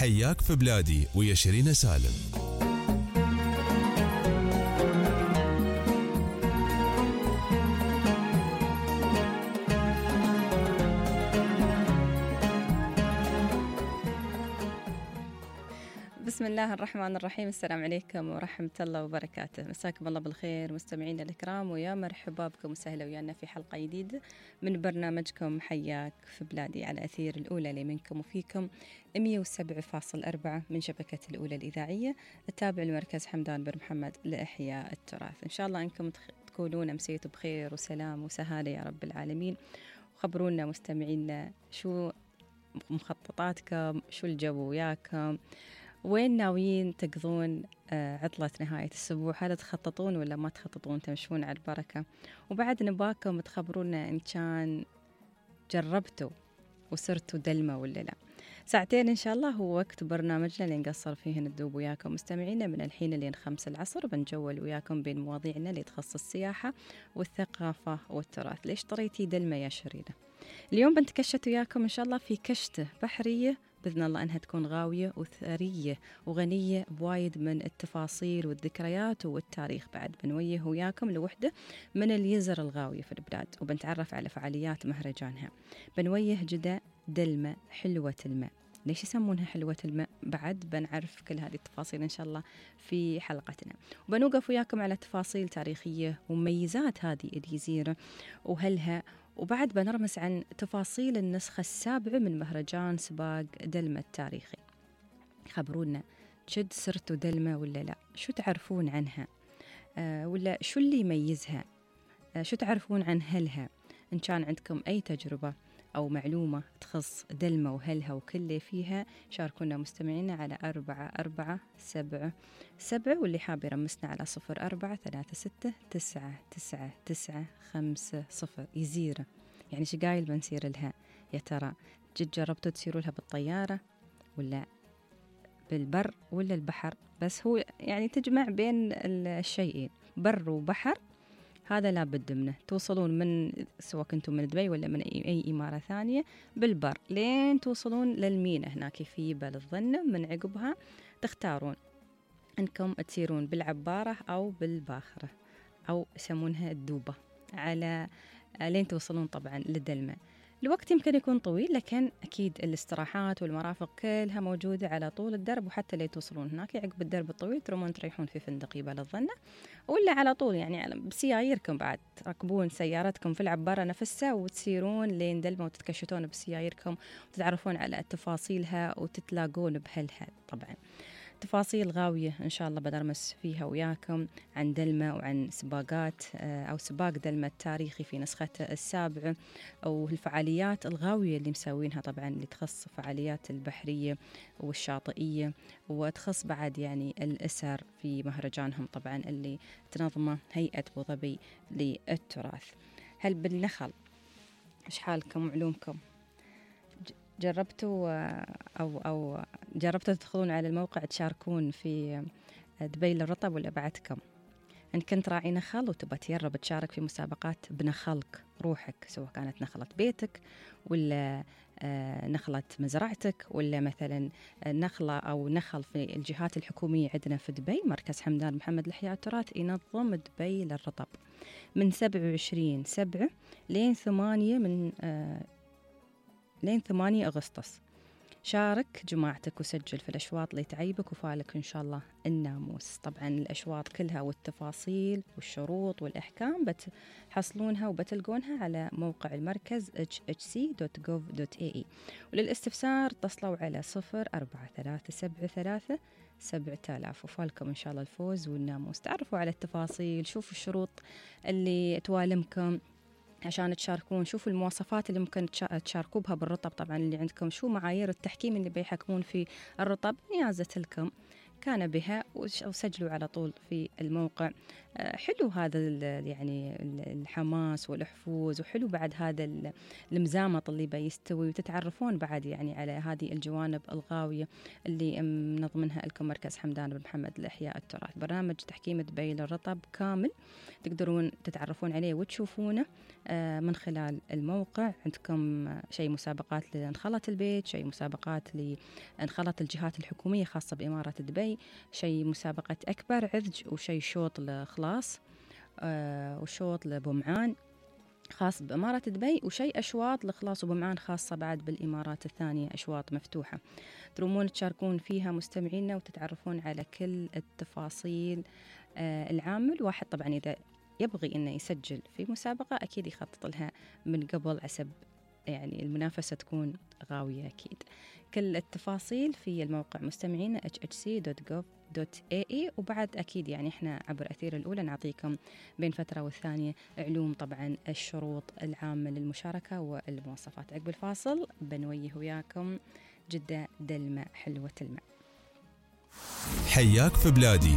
حياك في بلادي ويا شيرين سالم. بسم الله الرحمن الرحيم. السلام عليكم ورحمة الله وبركاته. مساكم الله بالخير مستمعينا الكرام، ويا مرحبا بكم وسهلا ويانا في حلقة جديدة من برنامجكم حياك في بلادي على أثير الأولى لي منكم وفيكم 107.4 من شبكة الأولى الإذاعية التابع لمركز حمدان بن محمد لإحياء التراث. إن شاء الله أنكم تكونون مسيتوا بخير وسلام وسهالة يا رب العالمين. وخبرونا مستمعينا شو مخططاتكم، شو الجو وياكم، وين ناويين تقضون عطلة نهاية الأسبوع؟ هل تخططون ولا ما تخططون تمشون على البركة؟ وبعد نباكم تخبرونا إن كان جربتوا وصرتوا دلمة ولا لا. ساعتين إن شاء الله هو وقت برنامجنا اللي نقصر فيه ندوب وياكم مستمعينا من الحين لين 5 العصر. بنجول وياكم بين مواضيعنا اللي تخص السياحة والثقافة والتراث. ليش طريتي دلمة يا شرينة؟ اليوم بنتكشت وياكم إن شاء الله في كشتة بحرية بإذن الله أنها تكون غاوية وثرية وغنية بوايد من التفاصيل والذكريات والتاريخ. بعد بنويه وياكم لوحدة من اليزر الغاوية في البلاد، وبنتعرف على فعاليات مهرجانها. بنويه جدة دلمة حلوة الماء. ليش يسمونها حلوة الماء؟ بعد بنعرف كل هذه التفاصيل إن شاء الله في حلقتنا. وبنوقف وياكم على تفاصيل تاريخية ومميزات هذه الجزيرة وهلها. وبعد بنرمس عن تفاصيل النسخة 7 من مهرجان سباق دلمة التاريخي. خبرونا جد صرتوا دلمة ولا لا؟ شو تعرفون عنها؟ ولا شو اللي يميزها؟ شو تعرفون عن هلها؟ إن كان عندكم أي تجربة أو معلومة تخص دلمة وهلها وكل اللي فيها شاركونا مستمعينا على 4477، واللي حاب يرمسنا على 0436999950 يزيرة. يعني شقايل بنسير لها يا ترى؟ جد جربتوا تسيروا لها بالطيارة ولا بالبر ولا البحر؟ بس هو يعني تجمع بين الشيئين، بر وبحر، هذا لا بد منه. توصلون من سواء كنتم من دبي ولا من أي إمارة ثانية بالبر لين توصلون للمينا هناك في جبل الظنة. من عقبها تختارون أنكم تسيرون بالعبارة أو بالباخرة أو يسمونها الدوبة على لين توصلون طبعا للدلمة. الوقت يمكن يكون طويل، لكن أكيد الاستراحات والمرافق كلها موجودة على طول الدرب، وحتى اللي توصلون هناك عقب الدرب الطويل ترمون تريحون في فندق جبال الظنة، ولا على طول يعني بسيايركم بعد تركبون سيارتكم في العبارة نفسها وتسيرون لين دلمة وتتكشتون بسيايركم وتتعرفون على تفاصيلها وتتلاقون بهلها. طبعا تفاصيل غاوية إن شاء الله بدرمس فيها وياكم عن دلمة وعن سباقات أو سباق دلمة التاريخي في نسخته 7 أو الفعاليات الغاوية اللي مسوينها طبعا اللي تخص فعاليات البحرية والشاطئية، وتخص بعد يعني الأسر في مهرجانهم طبعا اللي تنظمه هيئة أبو ظبي للتراث. هل بالنخل إيش حالكم وعلومكم؟ جربتوا أو جربتوا تدخلون على الموقع تشاركون في دبي للرطب ولا بعدكم؟ إن كنت راعي نخل وتبى تجرب تشارك في مسابقات بنخلك روحك، سواء كانت نخلة بيتك ولا نخلة مزرعتك ولا مثلا نخلة أو نخل في الجهات الحكومية عندنا في دبي. مركز حمدان محمد لإحياء التراث ينظم دبي للرطب من 27/7 لين 8 أغسطس. شارك جماعتك وسجل في الأشواط اللي تعيبك وفالك إن شاء الله الناموس. طبعا الأشواط كلها والتفاصيل والشروط والإحكام بتحصلونها وبتلقونها على موقع المركز hhc.gov.ae. وللاستفسار اتصلوا على 0437337000 وفالكم إن شاء الله الفوز والناموس. تعرفوا على التفاصيل، شوفوا الشروط اللي توالمكم عشان تشاركون، شوفوا المواصفات اللي ممكن تشاركوا بها بالرطب طبعا اللي عندكم، شو معايير التحكيم اللي بيحكمون في الرطب نيازة لكم. كان بها وسجلوا على طول في الموقع. حلو هذا يعني الحماس والحفوز، وحلو بعد هذا المزامط اللي بيستوي، وتتعرفون بعد يعني على هذه الجوانب الغاوية اللي منظمنها لكم مركز حمدان بن محمد لإحياء التراث. برنامج تحكيم دبي للرطب كامل تقدرون تتعرفون عليه وتشوفونه من خلال الموقع. عندكم شيء مسابقات لانخلط البيت، شيء مسابقات لانخلط الجهات الحكومية خاصة بإمارة دبي، شيء مسابقة أكبر عذج، وشيء شوط لخلاص وشوط لبمعان خاص بإمارة دبي، وشيء أشواط لخلاص وبمعان خاصة بعد بالإمارات الثانية، أشواط مفتوحة ترومون تشاركون فيها مستمعينا وتتعرفون على كل التفاصيل العامل. واحد طبعا إذا يبغي إنه يسجل في مسابقة أكيد يخطط لها من قبل عسب يعني المنافسة تكون غاوية أكيد. كل التفاصيل في الموقع مستمعين hhc.gov.ae. وبعد أكيد يعني إحنا عبر أثير الأولى نعطيكم بين فترة والثانية علوم طبعا الشروط العامة للمشاركة والمواصفات. عقب الفاصل بنويه وياكم جدة دلمة حلوة الماء. حياك في بلادي.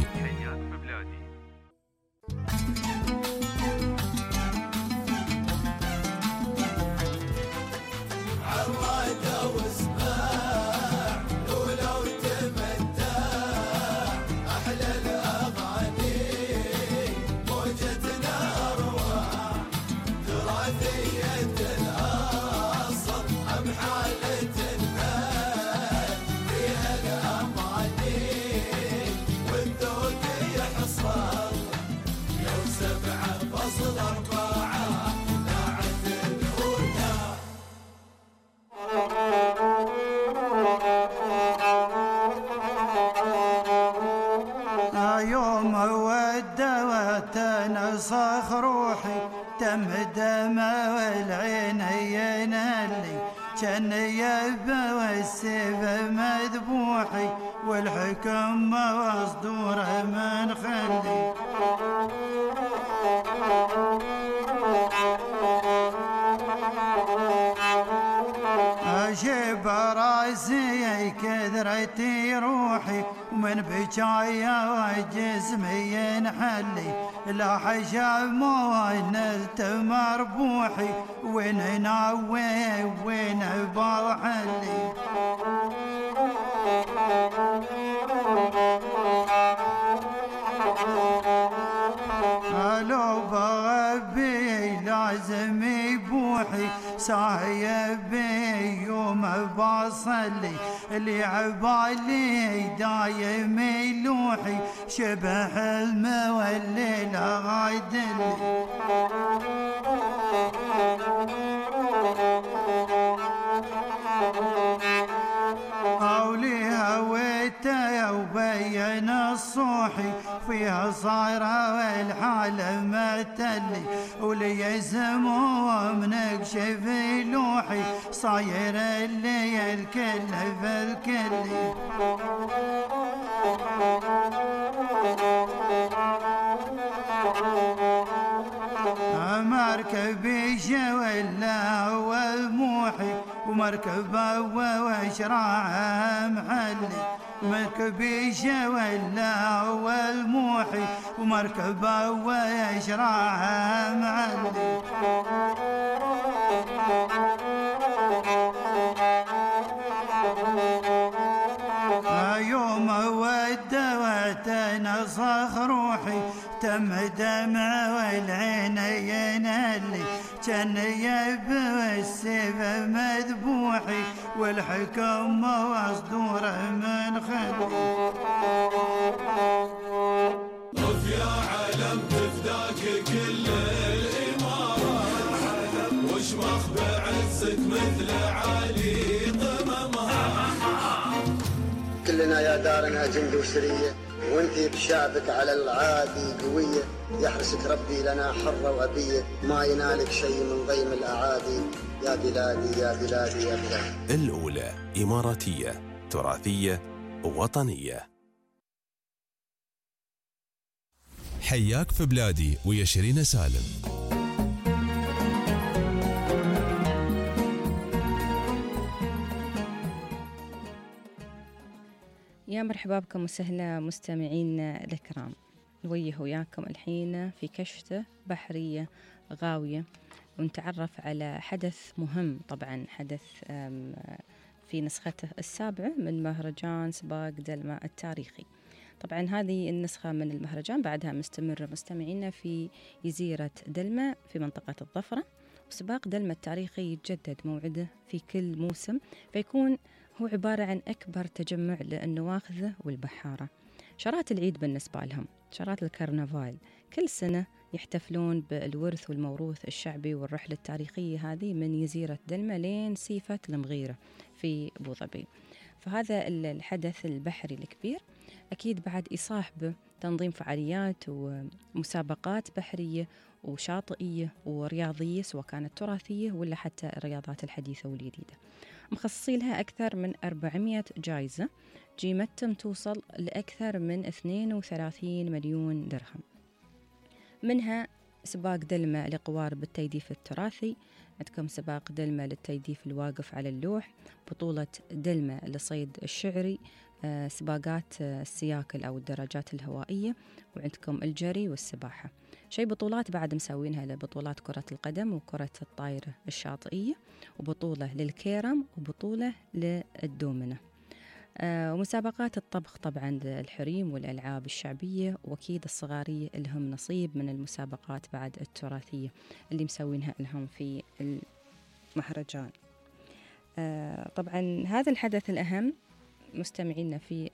صخ روحي دم والعين ينالي كان يبا والسيف مذبوحي والحكم مصدوره من خلي أجيب راسي كثرتي روحي ومن بجايا وجسمي ينحلي لا حجاب ما نلت مربوحي وين ناوي وين بوحلي لو بغبي لازم يبوحي صايب يوم بصلي اللي عبالي دايم يلوحي شبه المولي غايدلي أولي هويته وبين الصوحي فيها صايرة والحالة متلي ولي يسموه منكشف لوحي صاير اللي الكل في الكل مركبي شولا وموحي ومركبه وشراع محلي مركبي شولا والموحي ومركبه وشراع محلي يوم ودوت نصخ روحي تم دمع والعين ينالي كان يبا والسيف مذبوحي والحكم مصدوره من خلي طف يا علم تفداك كل الإمارة وشمخ بعزك مثل علي قممها كلنا يا دارنا جند وسرية وانتي بشعبك على العادي قوية يحرسك ربي لنا حرة وأبية ما ينالك شيء من ضيم الأعادي يا بلادي يا بلادي يا بلادي. الأولى إماراتية تراثية وطنية. حياك في بلادي ويا شيرين سالم. يا مرحبا بكم وسهلا مستمعينا الكرام. نويه وياكم الحين في كشفة بحرية غاوية، ونتعرف على حدث مهم، طبعا حدث في نسخته السابعة من مهرجان سباق دلما التاريخي. طبعا هذه النسخة من المهرجان بعدها مستمرة مستمعينا في جزيرة دلما في منطقة الظفرة، وسباق دلما التاريخي يتجدد موعده في كل موسم، فيكون هو عبارة عن أكبر تجمع للنواخذة والبحارة. شارات العيد بالنسبة لهم، شارات الكرنفال، كل سنة يحتفلون بالورث والموروث الشعبي والرحلة التاريخية هذه من جزيرة دلما لين سيفة المغيرة في أبو ظبي. فهذا الحدث البحري الكبير أكيد بعد يصاحبه تنظيم فعاليات ومسابقات بحرية وشاطئية ورياضية، سواء كانت تراثية ولا حتى الرياضات الحديثة والجديدة. مخصصين لها أكثر من 400 جائزة قيمتهم توصل لأكثر من 32 مليون درهم. منها سباق دلما لقوارب التيديف التراثي، عندكم سباق دلما للتيديف الواقف على اللوح، بطولة دلما لصيد الشعري، سباقات السياكل أو الدراجات الهوائية، وعندكم الجري والسباحة. شيء بطولات بعد مسوينها لبطولات كرة القدم وكرة الطائرة الشاطئية، وبطولة للكيرم، وبطولة للدومنة، ومسابقات الطبخ طبعا للحريم والألعاب الشعبية، وأكيد الصغارية لهم نصيب من المسابقات بعد التراثية اللي مسوينها لهم في المهرجان. طبعا هذا الحدث الأهم مستمعينا في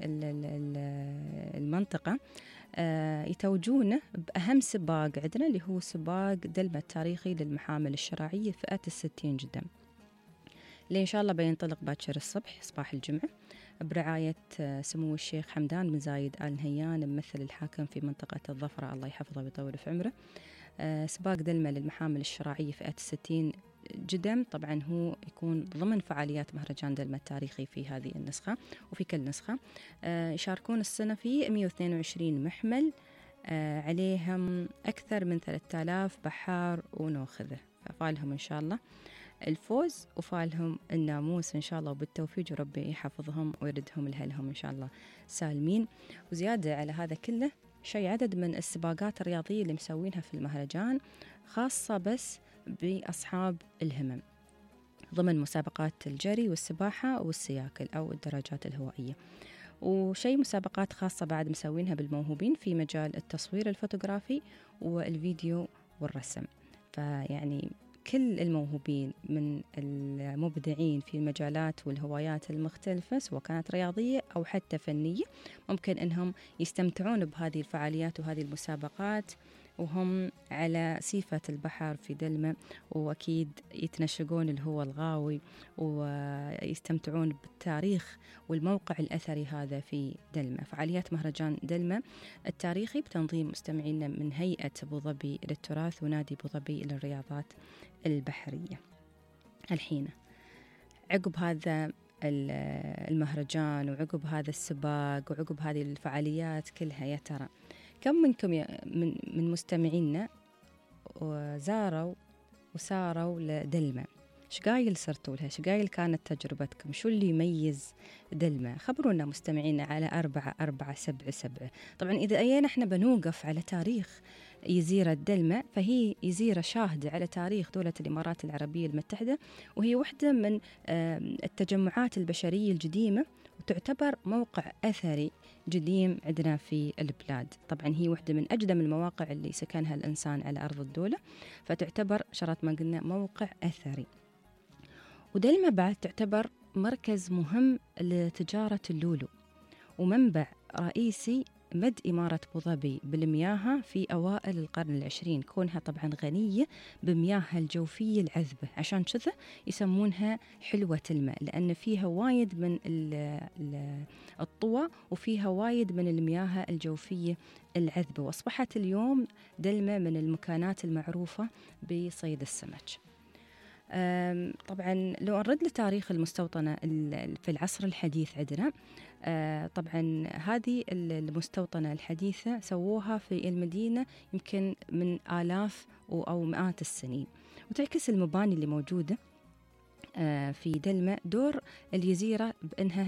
المنطقة يتوجونه بأهم سباق عندنا، اللي هو سباق دلما التاريخي للمحامل الشراعية فئة 60 جدم، اللي إن شاء الله بينطلق باكر الصبح صباح الجمعة برعاية سمو الشيخ حمدان بن زايد آل نهيان ممثل الحاكم في منطقة الظفرة، الله يحفظه ويطول في عمره. سباق دلما للمحامل الشراعية فئة 60 جدم طبعا هو يكون ضمن فعاليات مهرجان دلما التاريخي في هذه النسخة، وفي كل نسخة يشاركون السنة في 122 محمل، عليهم أكثر من 3000 بحار ونوخذة، ففالهم إن شاء الله الفوز وفالهم الناموس إن شاء الله، وبالتوفيق وربي يحفظهم ويردهم لهلهم إن شاء الله سالمين. وزيادة على هذا كله شيء عدد من السباقات الرياضية اللي مسوينها في المهرجان خاصة بس بأصحاب الهمم، ضمن مسابقات الجري والسباحة والسياكل أو الدراجات الهوائية، وشيء مسابقات خاصة بعد مسوينها بالموهوبين في مجال التصوير الفوتوغرافي والفيديو والرسم. فيعني كل الموهوبين من المبدعين في المجالات والهوايات المختلفة سواء كانت رياضية أو حتى فنية ممكن أنهم يستمتعون بهذه الفعاليات وهذه المسابقات وهم على سيفة البحر في دلما، وأكيد يتنشقون الهوى الغاوي ويستمتعون بالتاريخ والموقع الأثري هذا في دلما. فعاليات مهرجان دلما التاريخي بتنظيم مستمعينا من هيئة أبو ظبي للتراث ونادي أبو ظبي للرياضات البحرية. الحين عقب هذا المهرجان وعقب هذا السباق وعقب هذه الفعاليات كلها، يا ترى كم منكم من مستمعينا وزاروا وساروا لدلما؟ شقايل صرتوا لها؟ شقايل كانت تجربتكم؟ شو اللي يميز دلما؟ خبرونا مستمعينا على 4477. طبعا إذا أينا احنا بنوقف على تاريخ جزيرة دلما، فهي جزيرة شاهدة على تاريخ دولة الإمارات العربية المتحدة، وهي واحدة من التجمعات البشرية القديمة، وتعتبر موقع أثري قديم عندنا في البلاد. طبعا هي واحدة من أقدم المواقع اللي سكنها الإنسان على أرض الدولة، فتعتبر شرط ما قلنا موقع أثري. ودلما بعد تعتبر مركز مهم لتجارة اللولو، ومنبع رئيسي مد إمارة أبو ظبي بالمياه في أوائل القرن العشرين، كونها طبعا غنية بمياهها الجوفية العذبة، عشان كذا يسمونها حلوة الماء، لأن فيها وايد من الطوى وفيها وايد من المياه الجوفية العذبة، وأصبحت اليوم دلما من المكانات المعروفة بصيد السمك. طبعا لو نرد لتاريخ المستوطنة في العصر الحديث عندنا، طبعا هذه المستوطنة الحديثة سووها في المدينة يمكن من آلاف أو مئات السنين، وتعكس المباني اللي موجودة في دلما دور الجزيرة بأنها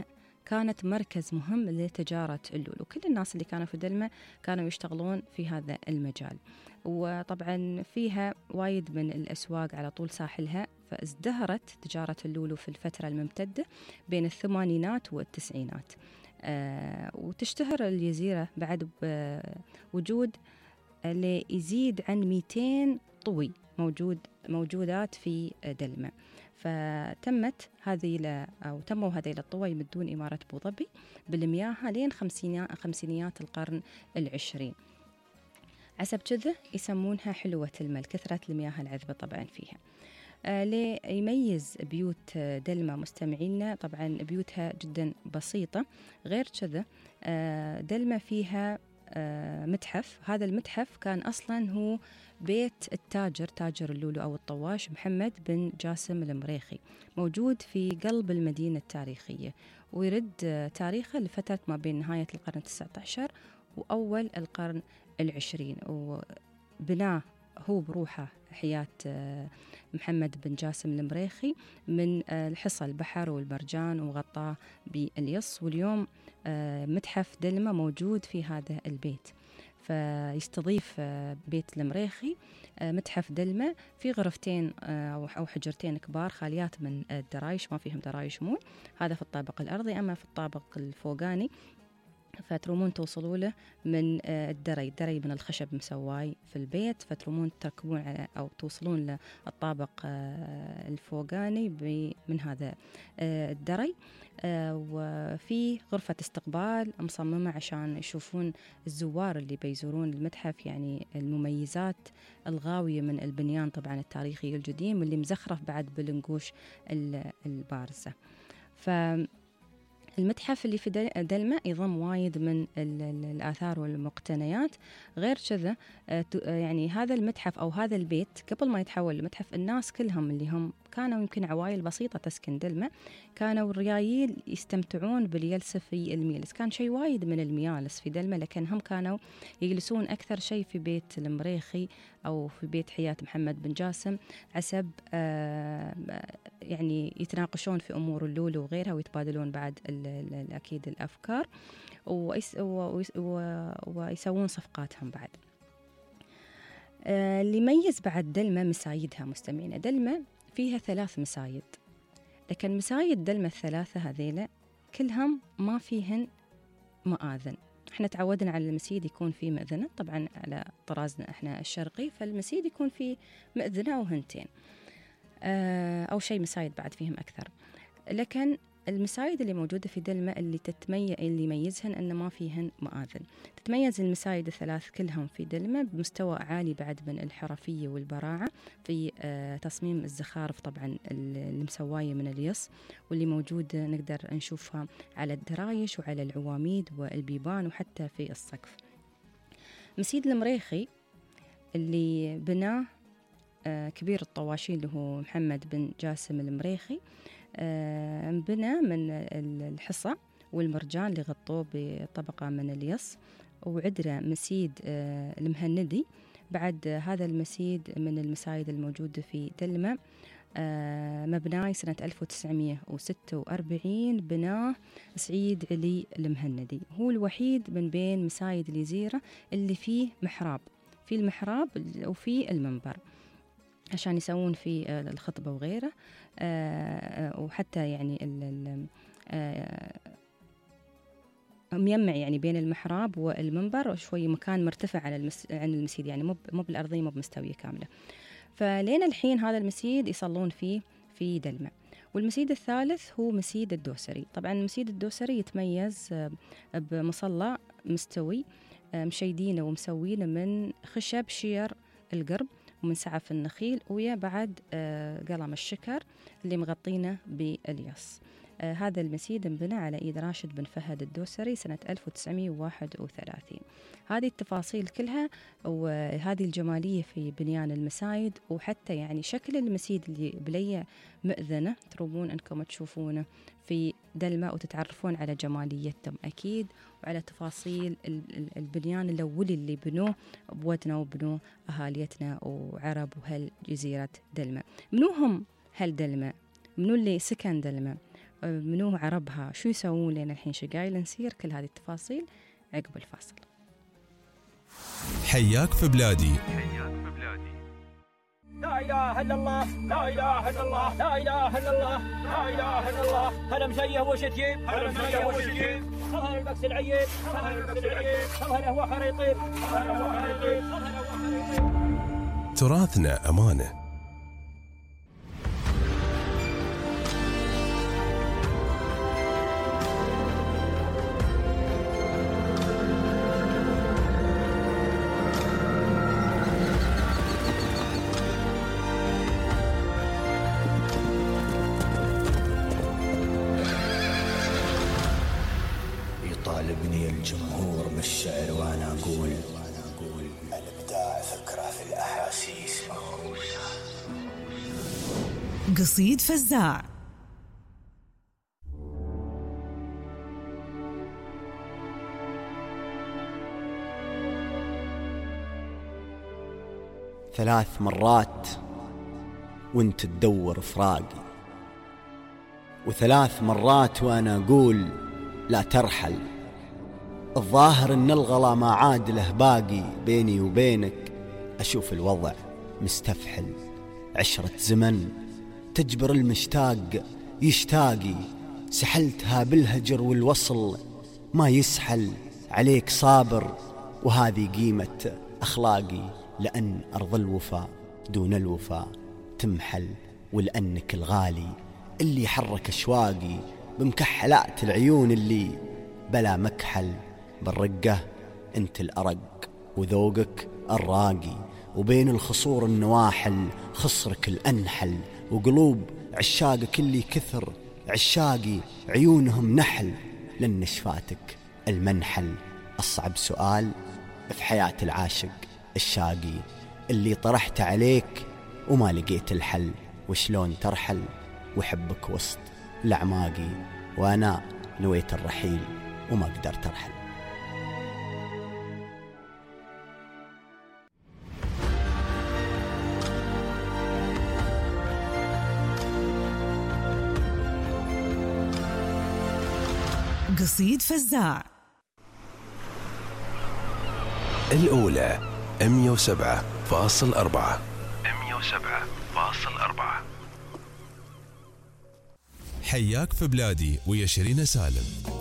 كانت مركز مهم لتجارة اللولو. كل الناس اللي كانوا في دلمة كانوا يشتغلون في هذا المجال، وطبعا فيها وايد من الأسواق على طول ساحلها، فازدهرت تجارة اللولو في الفترة الممتدة بين الثمانينات والتسعينات. وتشتهر الجزيرة بعد بوجود اللي يزيد عن 200 طوي موجودات في دلمة. فتمت تموا هذيل الطوي يمدون إمارة أبو ظبي بالمياه لين خمسينيات القرن العشرين. عسب كذا يسمونها حلوة الماء، كثرة المياه العذبة طبعا فيها. اللي يميز بيوت دلمة مستمعينا طبعا بيوتها جدا بسيطة. غير كذا دلمة فيها متحف. هذا المتحف كان أصلا هو بيت تاجر اللولو أو الطواش محمد بن جاسم المريخي، موجود في قلب المدينة التاريخية، ويرد تاريخه لفترة ما بين نهاية القرن 19 وأول القرن 20. وبناه هو بروحه حياة محمد بن جاسم المريخي من الحصى البحر والمرجان، وغطاه باليص. واليوم متحف دلمة موجود في هذا البيت، فيستضيف بيت المريخي متحف دلمة في غرفتين أو حجرتين كبار خاليات من الدرايش، ما فيهم درايش مول. هذا في الطابق الأرضي. أما في الطابق الفوقاني فترومون توصلوا له من الدري من الخشب مسواي في البيت، فترومون تركبون أو توصلون للطابق الفوقاني من هذا الدري. وفي غرفة استقبال مصممة عشان يشوفون الزوار اللي بيزورون المتحف يعني المميزات الغاوية من البنيان طبعا التاريخي القديم اللي مزخرف بعد بالنقوش البارزة. المتحف اللي في دلمة يضم وايد من الآثار والمقتنيات. غير كذا يعني هذا المتحف أو هذا البيت قبل ما يتحول لمتحف، الناس كلهم اللي هم كانوا يمكن عوائل بسيطة تسكن دلمة كانوا الريايل يستمتعون بالجلسة في الميلس. كان شيء وايد من الميالس في دلمة، لكن هم كانوا يجلسون أكثر شيء في بيت المريخي أو في بيت حياة محمد بن جاسم، عسب يعني يتناقشون في أمور اللولو وغيرها، ويتبادلون بعد أكيد الأفكار ويسوون صفقاتهم بعد. اللي يميز بعد دلمة مسايدها مستمعين. دلمة فيها 3 مسايد، لكن مسايد دلمة الثلاثة هذيلا كلهم ما فيهن مآذن. احنا تعودنا على المسيد يكون فيه مأذنة، طبعا على طرازنا احنا الشرقي، فالمسيد يكون فيه مأذنة أو هنتين أو شيء مسايد بعد فيهم أكثر. لكن المسايد اللي موجودة في دلمة اللي يميزهن أن ما فيهن مآذن. تتميز المسايد الثلاث كلهم في دلمة بمستوى عالي بعد من الحرفية والبراعة في تصميم الزخارف طبعا المسواية من اليص، واللي موجودة نقدر نشوفها على الدرايش وعلى العواميد والبيبان وحتى في السقف. مسيد المريخي اللي بناه كبير الطواشين اللي هو محمد بن جاسم المريخي، بنى من الحصى والمرجان اللي غطوه بطبقة من اليص، وعندنا مسيد المهندي. بعد هذا المسيد من المسايد الموجودة في دلمة، مبناي سنة 1946 بناه سعيد علي المهندي. هو الوحيد من بين مسايد الجزيرة اللي فيه محراب، في المحراب وفي المنبر عشان يسوون في الخطبة وغيره. وحتى يعني ميمع يعني بين المحراب والمنبر شوي مكان مرتفع عن المسيد، يعني مو بالأرضية، مو بمستوية كاملة. فلين الحين هذا المسيد يصلون فيه في دلمة. والمسيد الثالث هو مسيد الدوسري. طبعا المسيد الدوسري يتميز بمصلى مستوي مشيدينه ومسوينه من خشب شير القرب ومن سعف النخيل، ويا بعد قلم الشكر اللي مغطينه باليص. هذا المسيد انبنى على إيد راشد بن فهد الدوسري سنة 1931. هذه التفاصيل كلها وهذه الجمالية في بنيان المسايد، وحتى يعني شكل المسيد اللي بليه مأذنة ترومون أنكم تشوفونه في دلمة وتتعرفون على جماليتهم أكيد، وعلى تفاصيل البنيان الأولي اللي بنوه بودنا وبنوه أهاليتنا وعرب وهالجزيرة دلمة. منوهم هالدلمة؟ منو اللي سكن دلمة؟ منو عربها، شو يسوون لنا الحين شقايل، نسير كل هذه التفاصيل عقب الفاصل. حياك في بلادي. لا إله إلا الله، لا إله إلا الله، لا إله إلا الله، لا إله إلا الله. هلا مشيه وش تجيب، هلا مشيه وش تجيب، خلها البكس العيب، خلها البكس العيب، خلها هو خريطيب، خلها هو خريطيب، خلها هو خريطيب. تراثنا أمانة. يطالبني الجمهور بالشعر وانا اقول الابداع فكره في الاحاسيس مهروسه. قصيد فزاع. ثلاث مرات وانت تدور فراقي، وثلاث مرات وانا اقول لا ترحل. الظاهر ان الغلا ما عاد له باقي، بيني وبينك اشوف الوضع مستفحل. عشرة زمن تجبر المشتاق يشتاقي، سحلتها بالهجر والوصل ما يسحل. عليك صابر وهذه قيمة أخلاقي، لأن أرض الوفاء دون الوفاء تمحل. ولأنك الغالي اللي حرك أشواقي، بمكحلات العيون اللي بلا مكحل. بالرقة انت الأرق وذوقك الراقي، وبين الخصور النواحل خصرك الأنحل. وقلوب عشاقك اللي كثر عشاقي، عيونهم نحل لن نشفاتك المنحل. أصعب سؤال في حياة العاشق الشاقي، اللي طرحت عليك وما لقيت الحل. وشلون ترحل وحبك وسط الأعماقي، وأنا نويت الرحيل وما قدرت أرحل. قصيد فزاع. الأولى 107.4. حياك في بلادي ويا شيرين سالم.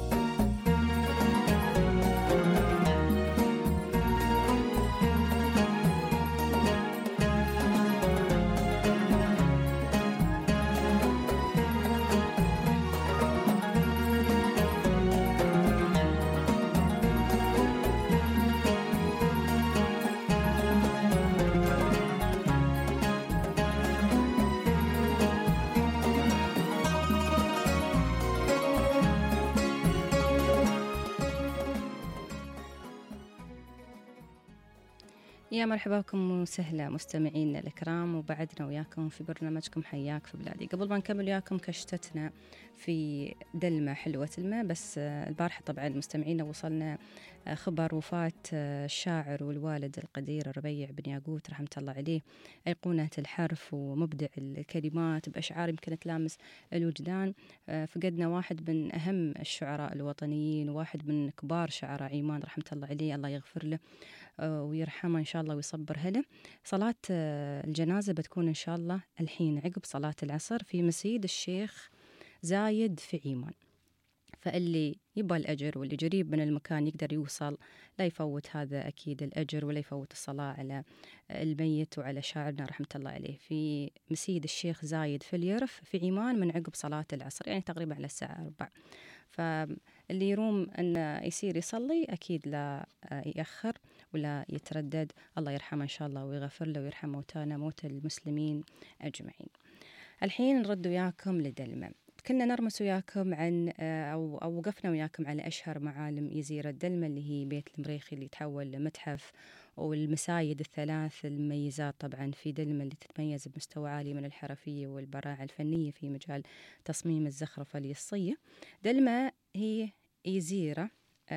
يا مرحبا بكم وسهلا مستمعينا الكرام، وبعدنا وياكم في برنامجكم حياك في بلادي. قبل ما نكمل وياكم كشتتنا في دلمة حلوة الماء، بس البارحة طبعا مستمعينا وصلنا خبر وفاة الشاعر والوالد القدير الربيع بن ياقوت رحمة الله عليه، أيقونة الحرف ومبدع الكلمات بأشعار يمكن تلامس الوجدان. فقدنا واحد من أهم الشعراء الوطنيين، وواحد من كبار شعراء عمان رحمة الله عليه، الله يغفر له ويرحمه إن شاء الله ويصبر له. صلاة الجنازة بتكون إن شاء الله الحين عقب صلاة العصر في مسجد الشيخ زايد في عمان، فاللي يبغى الأجر واللي قريب من المكان يقدر يوصل لا يفوت هذا أكيد الأجر، ولا يفوت الصلاة على الميت وعلى شاعرنا رحمة الله عليه في مسجد الشيخ زايد في اليرف في عمان من عقب صلاة العصر، يعني تقريبا على الساعة 4. فاللي يروم أن يصير يصلي أكيد لا يأخر ولا يتردد. الله يرحمه إن شاء الله ويغفر له ويرحم موتانا موت المسلمين أجمعين. الحين نرد وياكم لدلمة. كنا نرمس وياكم عن أو وقفنا وياكم على أشهر معالم جزيرة دلمة، اللي هي بيت المريخي اللي تحول لمتحف، والمسايد الثلاث المميزات طبعا في دلمة اللي تتميز بمستوى عالي من الحرفية والبراعة الفنية في مجال تصميم الزخرفة اليصية. دلمة هي جزيرة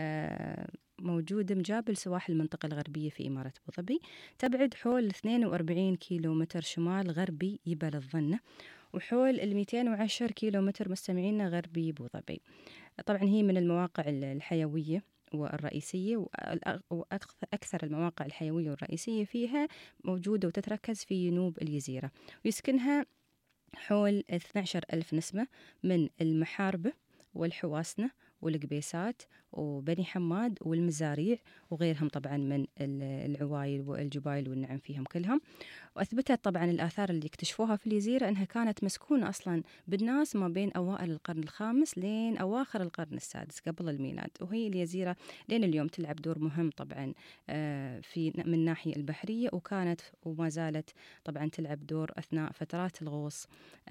موجودة مجابل سواحل المنطقة الغربية في إمارة أبو ظبي، تبعد حول 42 كيلومتر شمال غربي جبل الظنة، وحول 210 كيلومتر مستمعينا غربي أبوظبي. طبعا هي من المواقع الحيوية والرئيسية، وأكثر المواقع الحيوية والرئيسية فيها موجودة وتتركز في جنوب الجزيرة، ويسكنها حول 12,000 نسمة من المحاربة والحواسنة والقبيسات وبني حماد والمزاريع وغيرهم طبعا من العوايل والجبايل والنعم فيهم كلهم. وأثبتت طبعا الآثار اللي اكتشفوها في الجزيرة أنها كانت مسكونة أصلا بالناس ما بين أوائل القرن الخامس لين أواخر القرن السادس قبل الميلاد، وهي الجزيرة لين اليوم تلعب دور مهم طبعا في من الناحية البحرية، وكانت وما زالت طبعا تلعب دور أثناء فترات الغوص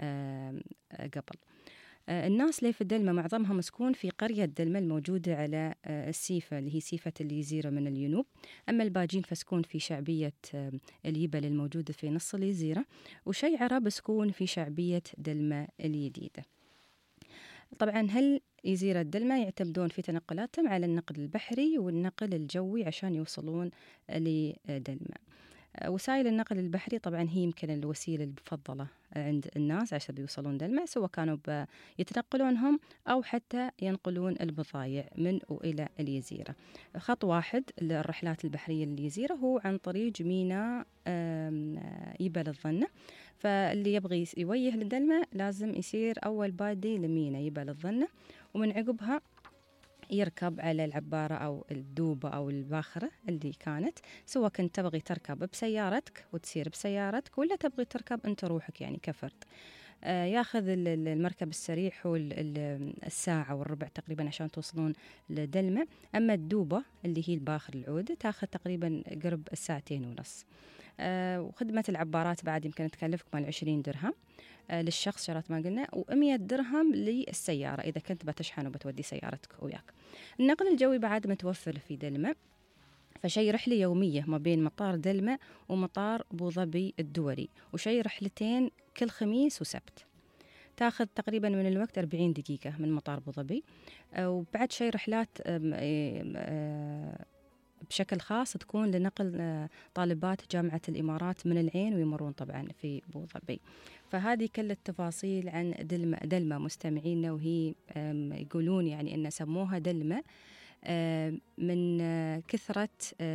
قبل. الناس اللي في الدلمة معظمها مسكون في قرية دلمة الموجودة على السيفة اللي هي سيفة الجزيرة من الجنوب، أما الباجين فسكون في شعبية اليبل الموجودة في نص الجزيرة، وشيعرة بسكون في شعبية دلمة الجديدة. طبعا جزيرة دلمة يعتمدون في تنقلاتهم على النقل البحري والنقل الجوي عشان يوصلون لدلمة. وسائل النقل البحري طبعا هي يمكن الوسيلة المفضلة عند الناس عشان بيوصلون دلمة، سواء كانوا يتنقلونهم أو حتى ينقلون البضائع من وإلى الجزيرة. خط واحد للرحلات البحرية للجزيرة هو عن طريق ميناء يبل الظنة، فاللي يبغي يوجه لدلمة لازم يصير أول بادي لميناء يبل الظنة، ومن عقبها يركب على العبارة أو الدوبة أو الباخرة اللي كانت، سواء كنت تبغي تركب بسيارتك وتسير بسيارتك ولا تبغي تركب أنت روحك يعني كفرد. ياخذ المركب السريع حول الساعة والربع تقريبا عشان توصلون لدلمة، أما الدوبة اللي هي الباخر العودة تاخذ تقريبا قرب 2.5 ساعة. وخدمة العبارات بعد يمكن تكلفكم 20 درهم للشخص شرط ما قلنا، و100 درهم للسيارة إذا كنت بتشحن وبتودي سيارتك وياك. النقل الجوي بعد متوفر في دلمة، فشي رحلة يومية ما بين مطار دلمة ومطار أبوظبي الدولي، وشي رحلتين كل خميس وسبت تاخذ تقريبا من الوقت 40 دقيقة من مطار أبوظبي. وبعد شي رحلات بشكل خاص تكون لنقل طالبات جامعة الإمارات من العين ويمرون طبعا في أبوظبي. فهذه كل التفاصيل عن دلمة مستمعينا، وهي يقولون يعني أن سموها دلمة من كثرة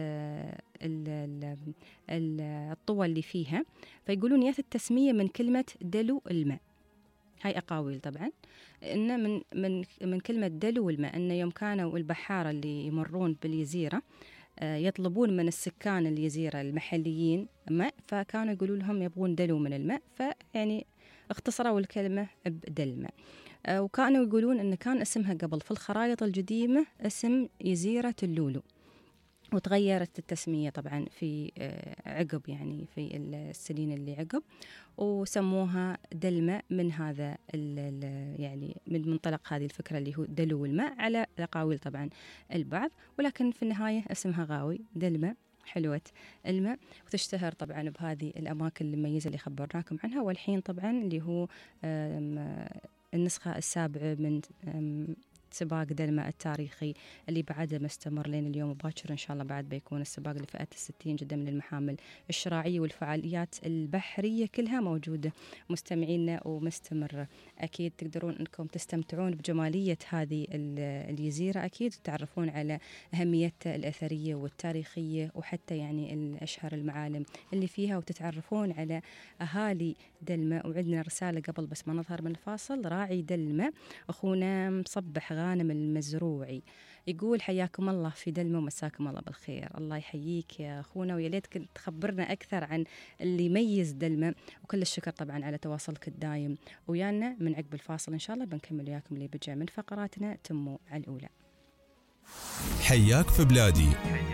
الطوى اللي فيها، فيقولون ياث التسمية من كلمة دلو الماء. هاي أقاويل طبعا إن من كلمة دلو الماء، أن يوم كانوا البحارة اللي يمرون بالجزيرة يطلبون من السكان الجزيرة المحليين ماء، فكانوا يقولوا لهم يبغون دلو من الماء، فيعني اختصروا الكلمة بدلمة. وكانوا يقولون أن كان اسمها قبل في الخرائط القديمة اسم جزيرة اللولو، وتغيرت التسمية طبعا في عقب يعني في السنين اللي عقب، وسموها دلمة من هذا يعني من منطلق هذه الفكرة اللي هو دلو الماء على الأقاويل طبعا البعض، ولكن في النهاية اسمها غاوي دلمة حلوة الماء، وتشتهر طبعا بهذه الأماكن المميزة اللي خبرناكم عنها. والحين طبعا اللي هو النسخة 7 من سباق دلمة التاريخي اللي بعده مستمر لين اليوم باكر إن شاء الله. بعد بيكون السباق لفئة 60 جدا من المحامل الشراعية، والفعاليات البحرية كلها موجودة مستمعينا ومستمرة. أكيد تقدرون أنكم تستمتعون بجمالية هذه الجزيرة، أكيد تعرفون على أهميتها الأثرية والتاريخية، وحتى يعني الأشهر المعالم اللي فيها، وتتعرفون على أهالي دلمة. وعندنا رسالة قبل بس ما نظهر من الفاصل. راعي دلمة أخونا مصبح غانم المزروعي يقول حياكم الله في دلمة ومساكم الله بالخير. الله يحييك يا أخونا، ويا ليت كنت تخبرنا أكثر عن اللي يميز دلمة، وكل الشكر طبعا على تواصلك الدايم ويانا. من عقب الفاصل إن شاء الله بنكمل وياكم اللي بجا من فقراتنا تموا على الأولى. حياك في بلادي.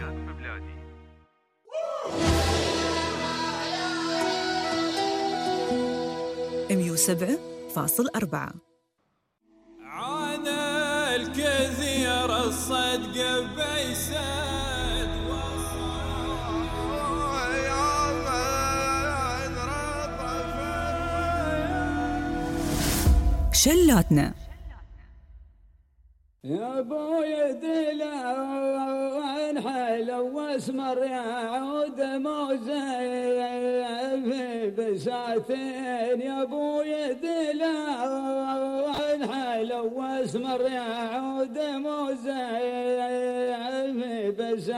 107.4 عاد الكثير الصدق بيسد شلاتنا يا بوي دلعوان وانحل واسمر يعود موزيف بساتين يا ابوي دلا وانحل واسمر يعود موزيف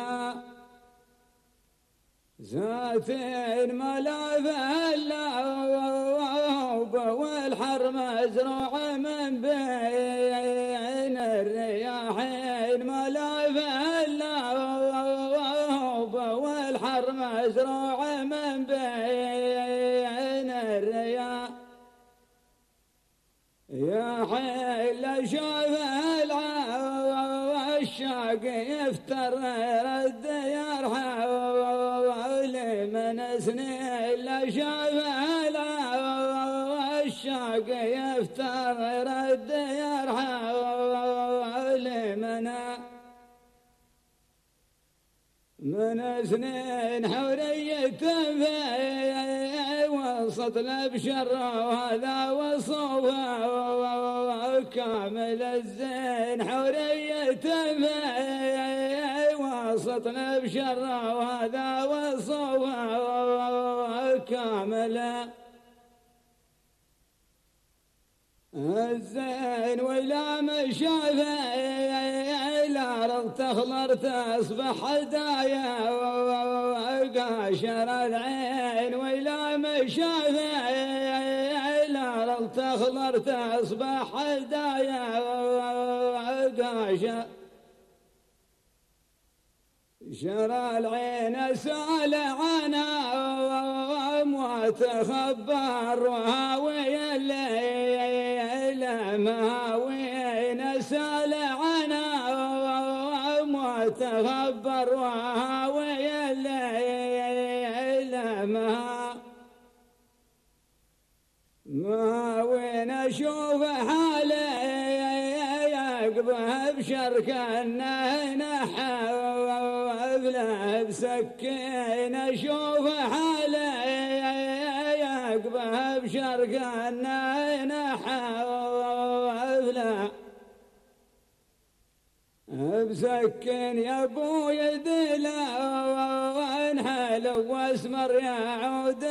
بساتين ملافه اللوب والحر مزروع من بين الرياحين ملافه اللوب والحر مزروع من بين الرياح يا حيل شوف العشاق يفتر رد يرحل من سنين لا شوف العشاق يفتر رد يرحل من سنين حورية في وسط الابشر وهذا وصوفه كامل الزين حورية في وسط الابشر وهذا وصوفه كامل الزين ولا مشافه الارض تخضر تصبح هدايا وقاشر العين ولا مشافه الارض تخضر تصبح هدايا وقاشر شر العين سال عنا وتخبر وهاوي الليل مهاوين سال عنا وتخبر وهاوي الليل مهاوين اشوف حالي يقبه بشرك انه نحاف له بسكين اشوف حالي يقبه بشرك انه نحاف له بسكين يا ابوي دلا وانحل واسمر يعود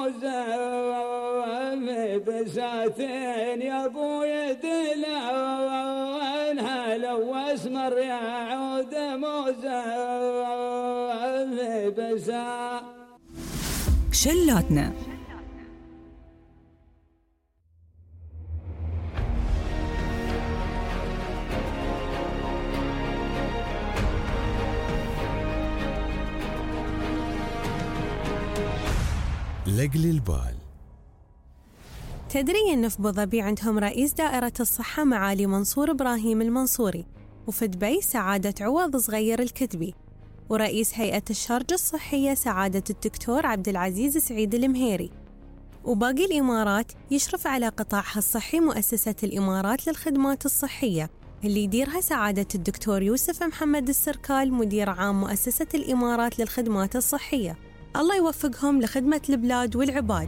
موزف بساتين يا ابوي دلا وانحل واسمر يعود موزف بساتين شلاتنا لقل البال. تدري أن في أبوظبي عندهم رئيس دائرة الصحة معالي منصور إبراهيم المنصوري، وفي دبي سعادة عوض صغير الكتبي، ورئيس هيئة الشارجة الصحية سعادة الدكتور عبد العزيز سعيد المهيري، وباقي الإمارات يشرف على قطاعها الصحي مؤسسة الإمارات للخدمات الصحية اللي يديرها سعادة الدكتور يوسف محمد السركال مدير عام مؤسسة الإمارات للخدمات الصحية. الله يوفقهم لخدمة البلاد والعباد.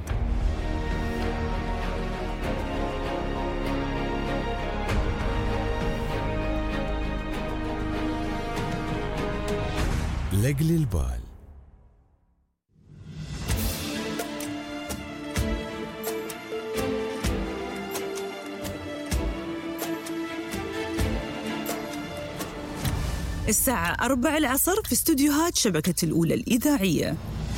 لقل البال. الساعة 4 العصر في استوديوهات شبكة الأولى الإذاعية.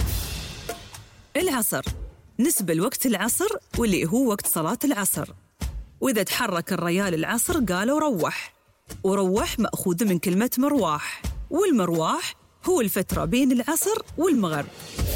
العصر نسبة لوقت العصر واللي هو وقت صلاة العصر، وإذا تحرك الريال العصر قالوا روح، وروح مأخوذ من كلمة مرواح، والمرواح هو الفترة بين العصر والمغرب.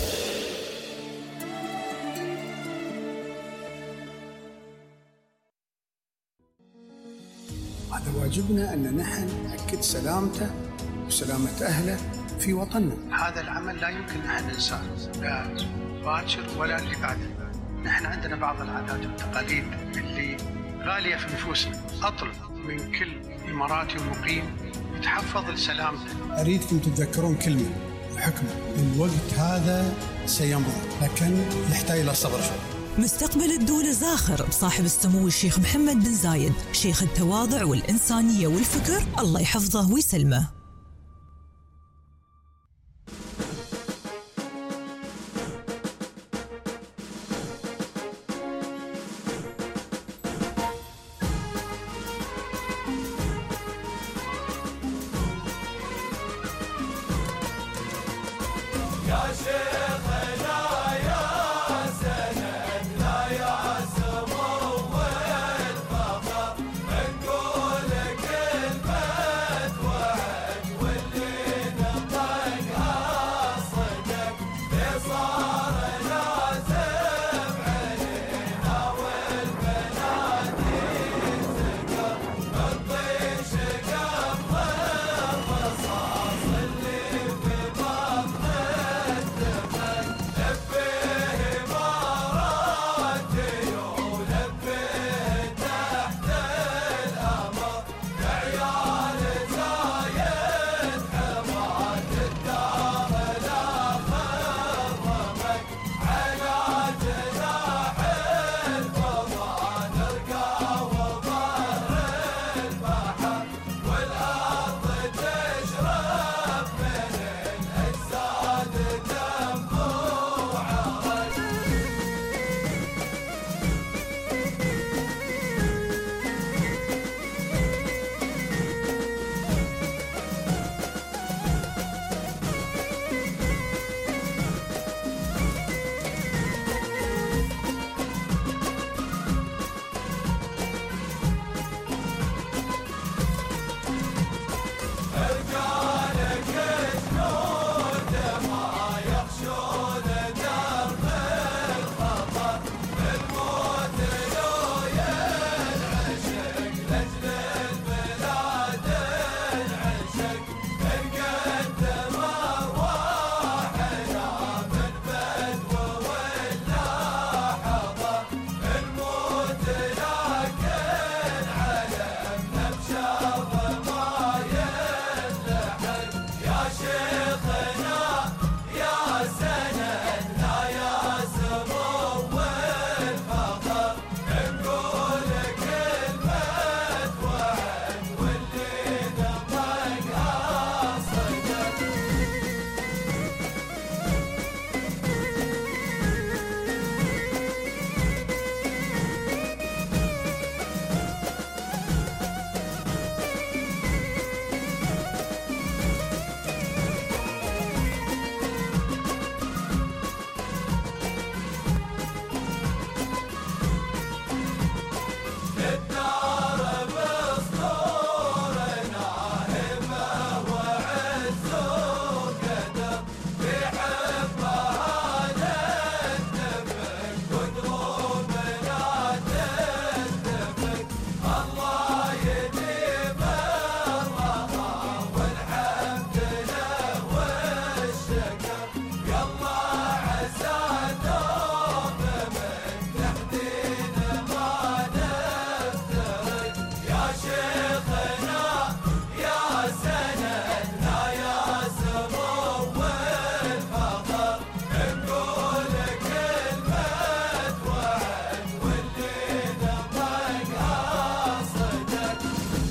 هذا واجبنا أن نحن نأكد سلامته وسلامة أهله في وطننا. هذا العمل لا يمكن أن ننساه، لا باكر ولا اللي بعده. نحن عندنا بعض العادات والتقاليد اللي غالية في نفوسنا. أطلب من كل إماراتي ومقيم يتحفظ لسلامته. أريدكم تتذكرون كلمة وحكمة، الوقت هذا سيمضي لكن يحتاج إلى صبر شوي. مستقبل الدولة زاخر بصاحب السمو الشيخ محمد بن زايد، شيخ التواضع والإنسانية والفكر، الله يحفظه ويسلمه. يا شيخنا يا سند لا يا سمو الفخر نقول كلمة وعد واللي نطقها صدق صار لازم علينا والبنادي ذكر الطيش قبل الرصاص اللي في بطن الدفن لبيه مرات ولبيه تحت الأمر عيال زايد حمات الدار لا خرمك على جناح الفضاء نرقى وظهر البحر والأرض تشرب من الأجساد دم وعرق رجالك جنود ما يخشون درب الخطر الموت لو ينعشق لأجل البلاد انعشق نقدم أرواحنا من بدو ولا حضر الموت لكن علمنا بشر ما ينلحق يا شيخنا يا سند لا يا سمو الفخر نقول كلمة وعد واللي نطقها صدق الدار بسطورنا همة وعز وقدر بحبها نتفق ودروبنا تتفق الله يديم الرضا والحمد له والشكر يلا عسى دوم من تحديد ما نفترق يا شيخنا يا سند لا يا سمو الفخر نقول كلمة وعد واللي نطقها صدق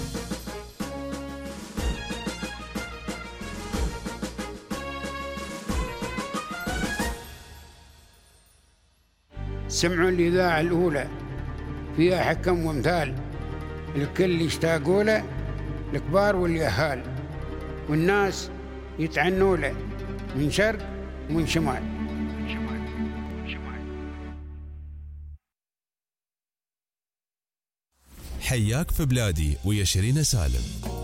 سمعوا الإذاعة الأولى فيها حكم وامثال الكل يشتاقوا له الكبار واليهال والناس يتعنوا له من شرق ومن شمال. حياك في بلادي ويا شيرين سالم.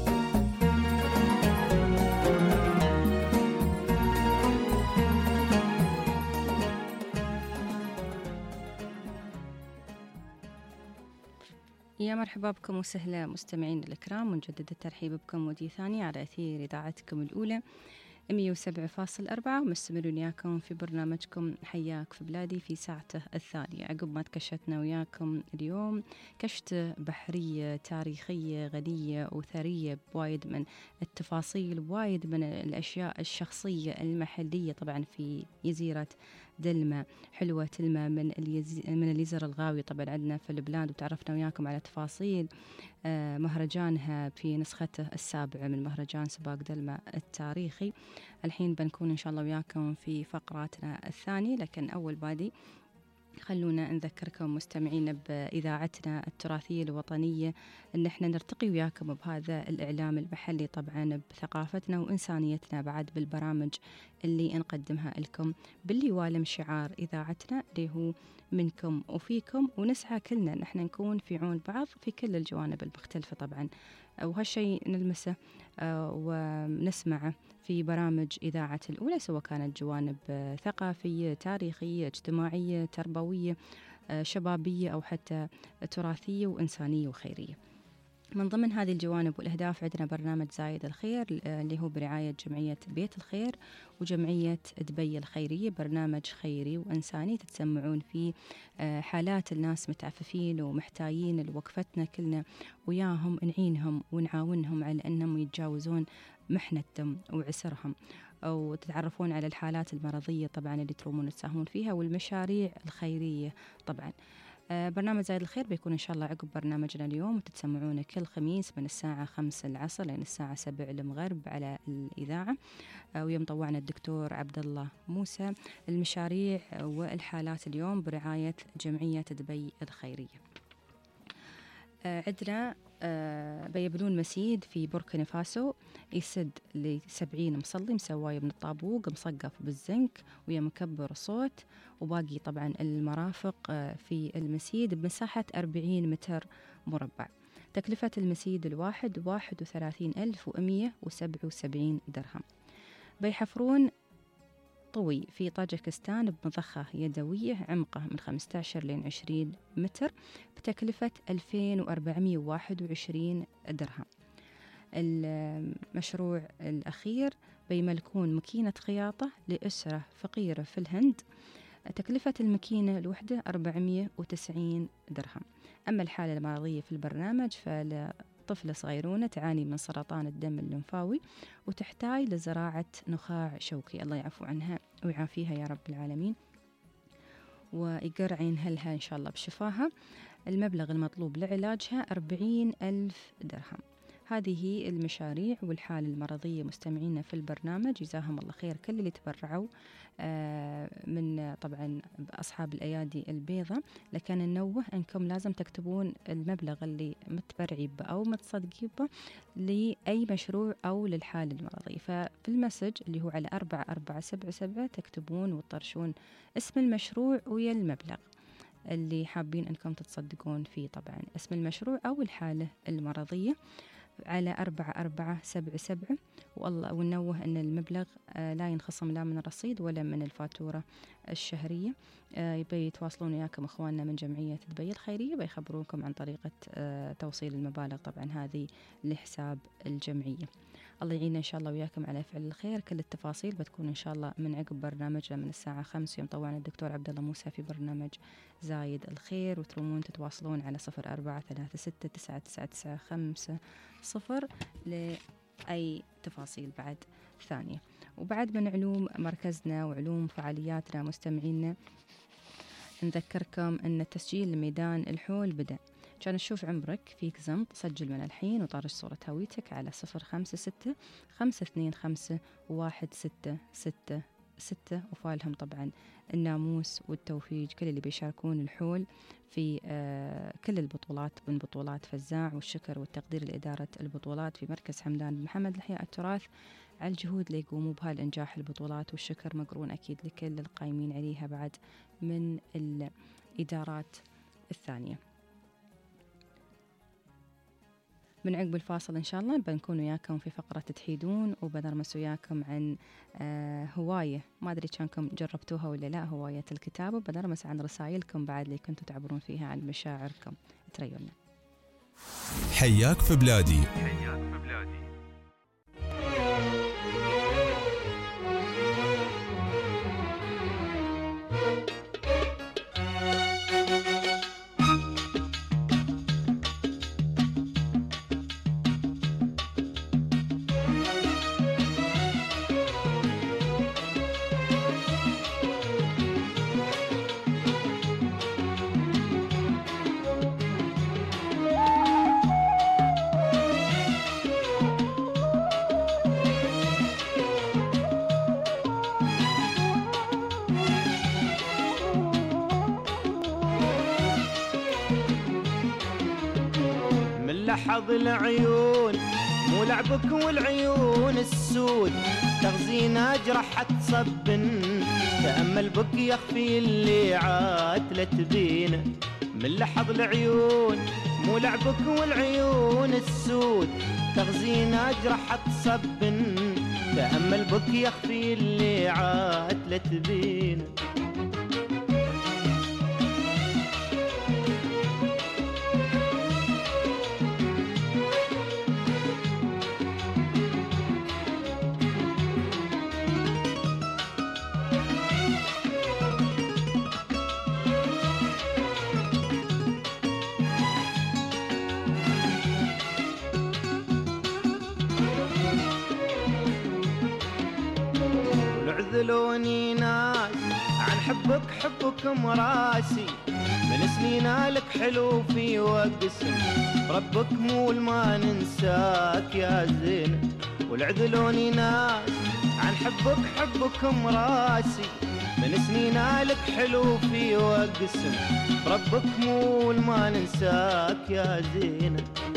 يا مرحبا بكم وسهلا مستمعين الكرام، ونجدد الترحيب بكم ودي ثانية على أثير إذاعتكم الأولى 107.4، ومستمرون وياكم في برنامجكم حياك في بلادي في ساعته الثانية. عقب ما تكشتنا وياكم اليوم كشت بحرية تاريخية غنية وثرية بوايد من التفاصيل، بوايد من الأشياء الشخصية المحلية طبعا في جزيرة دلمة، حلوة تلمة من اليزر الغاوي طبعا عندنا في البلاد، وتعرفنا وياكم على تفاصيل مهرجانها في نسخته السابعة من مهرجان سباق دلمة التاريخي. الحين بنكون إن شاء الله وياكم في فقراتنا الثانية، لكن أول بادي خلونا نذكركم مستمعينا بإذاعتنا التراثية الوطنية أن احنا نرتقي وياكم بهذا الإعلام المحلي، طبعا بثقافتنا وإنسانيتنا بعد بالبرامج اللي نقدمها لكم، باللي يوالم شعار إذاعتنا اللي هو منكم وفيكم، ونسعى كلنا نحن نكون في عون بعض في كل الجوانب المختلفة طبعا، وهالشيء نلمسه ونسمعه في برامج إذاعة الأولى، سواء كانت جوانب ثقافية، تاريخية، اجتماعية، تربوية، شبابية، أو حتى تراثية وإنسانية وخيرية. من ضمن هذه الجوانب والأهداف عندنا برنامج زايد الخير اللي هو برعاية جمعية بيت الخير وجمعية دبي الخيرية، برنامج خيري وإنساني تتسمعون فيه حالات الناس متعففين ومحتاجين لوقفتنا كلنا وياهم، نعينهم ونعاونهم على أنهم يتجاوزون محنتهم وعسرهم، أو تتعرفون على الحالات المرضية طبعا اللي ترومون تساهمون فيها، والمشاريع الخيرية طبعا. برنامج زايد الخير بيكون إن شاء الله عقب برنامجنا اليوم، وتتسمعونه كل خميس من الساعة 5 العصر لين الساعة 7 المغرب على الإذاعة، ويوم طوعنا الدكتور عبد الله موسى. المشاريع والحالات اليوم برعاية جمعية دبي الخيرية. عندنا بيبنون مسيد في بوركينا فاسو يسد ل70 مصلي، مسواي من الطابوق، مصقف بالزنك ويا مكبر صوت، وباقي طبعا المرافق في المسيد بمساحة 40 متر مربع. تكلفة المسيد الواحد 31,177 درهم. بيحفرون طوي في طاجكستان بمضخة يدوية عمقه من 15 لين 20 متر بتكلفة 2421 درهم. المشروع الأخير بيملكون ماكينة خياطة لأسرة فقيرة في الهند، تكلفة الماكينة الوحدة 490 درهم. أما الحالة المرضية في البرنامج طفلة صغيرونة تعاني من سرطان الدم الليمفاوي وتحتاج لزراعة نخاع شوكي، الله يعفو عنها ويعافيها يا رب العالمين ويقر عين أهلها إن شاء الله بشفاها. المبلغ المطلوب لعلاجها 40,000 درهم. هذه المشاريع والحالة المرضية مستمعينا في البرنامج، جزاهم الله خير كل اللي تبرعوا من طبعا أصحاب الأيادي البيضاء. لكن ننوه أنكم لازم تكتبون المبلغ اللي متبرعي به أو متصدقي به لأي مشروع أو للحالة المرضية، ففي المسج اللي هو على 4477 تكتبون وتطرشون اسم المشروع ويا المبلغ اللي حابين أنكم تتصدقون فيه، طبعا اسم المشروع أو الحالة المرضية على 4477. والله ونوه أن المبلغ لا ينخصم لا من الرصيد ولا من الفاتورة الشهرية. يتواصلون وياكم أخواننا من جمعية دبي الخيرية بيخبروكم عن طريقة توصيل المبالغ طبعا هذه لحساب الجمعية. الله يعيننا إن شاء الله وياكم على فعل الخير. كل التفاصيل بتكون إن شاء الله من عقب برنامجنا من الساعة 5 يوم طوعنا الدكتور عبد الله موسى في برنامج زايد الخير، وترومون تتواصلون على 0436999500 لأي تفاصيل بعد ثانية. وبعد من علوم مركزنا وعلوم فعالياتنا مستمعينا نذكركم أن تسجيل لميدان الحول بدأ. كان تشوف عمرك فيك زمط سجل من الحين وطارش صورة هويتك على 056-525-1666 وفالهم طبعا الناموس والتوفيق كل اللي بيشاركون الحول في كل البطولات من بطولات فزاع، والشكر والتقدير لإدارة البطولات في مركز حمدان بن محمد لإحياء التراث على الجهود اللي يقوموا بها لإنجاح البطولات، والشكر مقرون أكيد لكل القائمين عليها بعد من الإدارات الثانية. من عقب الفاصل إن شاء الله بنكون وياكم في فقرة تحيدون، وبنرمس وياكم عن هواية ما أدري كانكم جربتوها ولا لا، هواية الكتابة. بنرمس عن رسائلكم بعد اللي كنتوا تعبرون فيها عن مشاعركم. تريونا حياك في بلادي. لحظ العيون مو لعبك والعيون السود تغزين أجرح تصبن تأمل بك يخفي اللي عاد لا تبينه من لحظ العيون مو لعبك والعيون السود تغزين أجرح تصبن تأمل بك يخفي اللي عاد لا تبينه عذلوني ناس عن حبك مراسي من سنين لك حلو في وقسم ربك مو ما ننساك يا زين والعذلوني ناس عن حبك مراسي من سنين لك حلو في وقسم ربك مو ما ننساك يا زين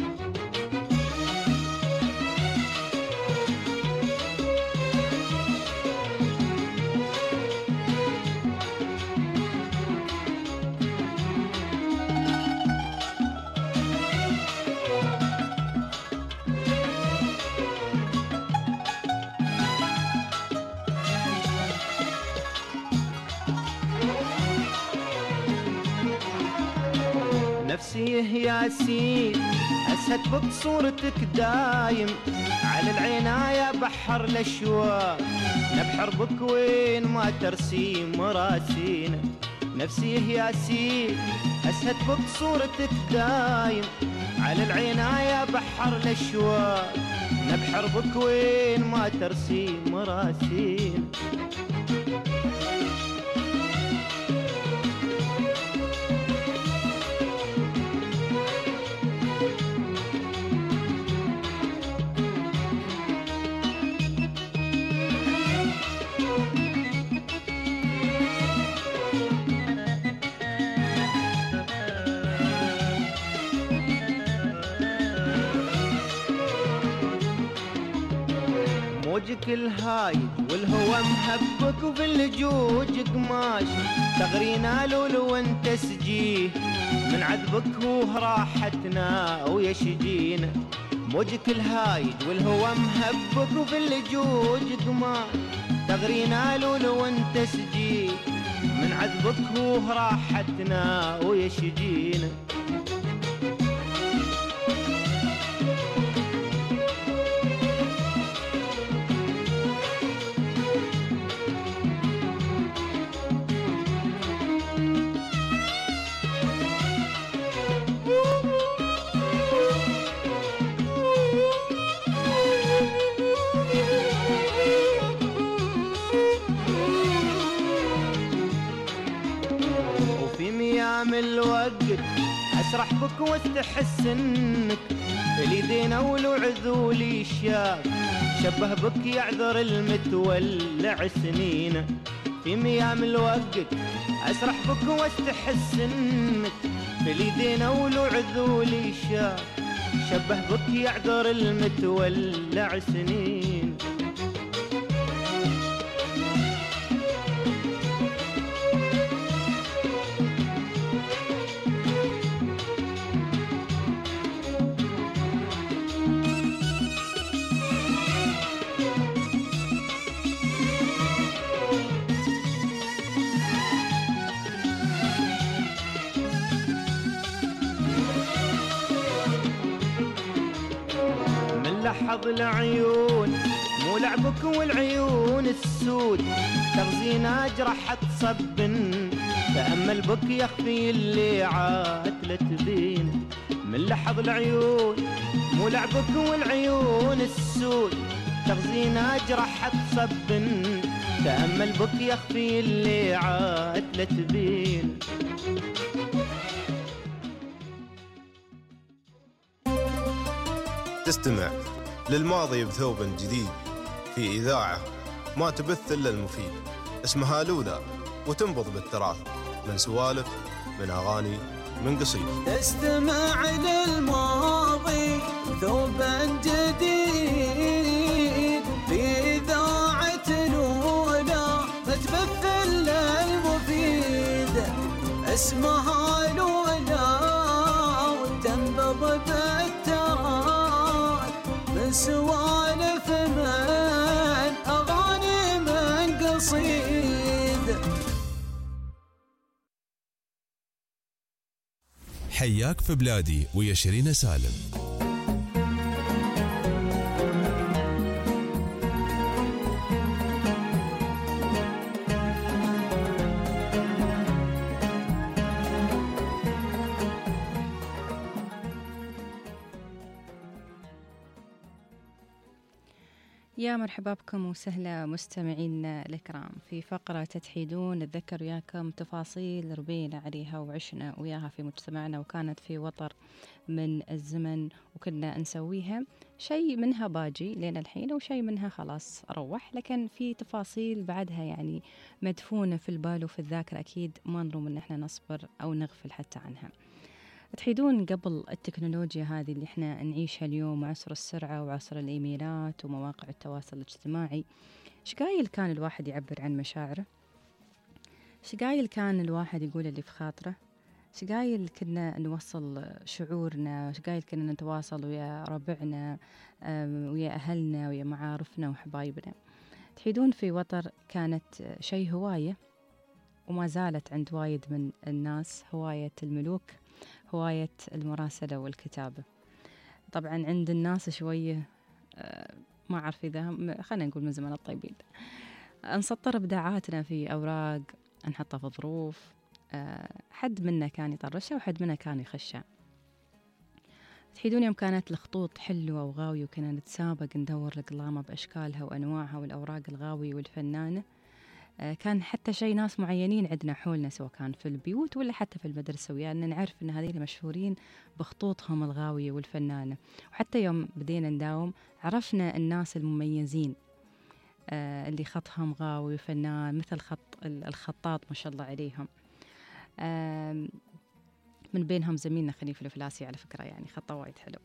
نفسي يا سيد أسهد بك صورتك دايم على العناية بحر الأشواق نبحر بك وين ما ترسيم مراسينا نفسي يا سيد أسهد بك صورتك دايم على العناية بحر الأشواق نبحر بك وين ما ترسيم مراسينا موجك الهايد والهوى مهبك وفي اللجوج قماش تغرينا لولو وانت سجيه من عذبك هو راحتنا ويشجينا موجك الهايد والهوى مهبك وفي اللجوج قماش تغرينا لولو وانت سجيه من عذبك هو راحتنا ويشجينا الوقت أسرح بك واستحس انك اليدين ولو عذولي شاف شبه بك يعذر المتولع سنينه في ميام الوقت أسرح بك واستحس انك اليدين ولو عذولي شاف شبه بك يعذر المتولع سنين لحظ العيون مو لعبك والعيون السود تغزين أجرح تصبن تأمل بك يخفي اللي عاد لا تبين من لحظ العيون مو لعبك والعيون السود تغزين أجرح تصبن تأمل بك يخفي اللي عاد لا تبين تستمع للماضي بثوب جديد في إذاعة ما تبث إلا المفيد اسمها لولا وتنبض بالتراث من سوالف من أغاني من قصيد. تستمع للماضي ثوبا جديد في إذاعة الأولى تبث المفيد اسمها الأولى وتنبض بالتراث من سوالف من أغاني من قصيد. حياك في بلادي ويا شيرين سالم. يا مرحبا بكم وسهلا مستمعينا الكرام في فقرة تتحيدون. نتذكر وياكم تفاصيل ربينا عليها وعشنا وياها في مجتمعنا، وكانت في وطر من الزمن وكنا نسويها. شيء منها باجي لين الحين وشيء منها خلاص روح، لكن في تفاصيل بعدها يعني مدفونة في البال وفي الذاكرة، أكيد ما نروم إن احنا نصبر أو نغفل حتى عنها. تحيدون قبل التكنولوجيا هذه اللي احنا نعيشها اليوم، عصر السرعة وعصر الإيميلات ومواقع التواصل الاجتماعي، شقايل كان الواحد يعبر عن مشاعره، شقايل كان الواحد يقول اللي في خاطره، شقايل كنا نوصل شعورنا، شقايل كنا نتواصل ويا ربعنا ويا أهلنا ويا معارفنا وحبايبنا. تحيدون في وطر كانت شيء هواية وما زالت عند وايد من الناس، هواية الملوك، هواية المراسلة والكتابة. طبعا عند الناس شوية ما أعرف إذا خلينا نقول من زمان الطيبين نسطر إبداعاتنا في أوراق، نحطها في ظروف، حد منا كان يطرشها وحد منا كان يخشها. تحيدون يوم كانت الخطوط حلوة وغاوية وكنا نتسابق ندور القلامة بأشكالها وأنواعها والأوراق الغاوية والفنانة. كان حتى شيء ناس معينين عندنا حولنا سواء كان في البيوت ولا حتى في المدرسة ويانا نعرف أن هذين مشهورين بخطوطهم الغاوية والفنانة. وحتى يوم بدينا نداوم عرفنا الناس المميزين اللي خطهم غاوي وفنان، مثل خط الخطاط ما شاء الله عليهم. من بينهم زميلنا خليفة الفلاسي على فكرة، يعني خطه وايد حلو.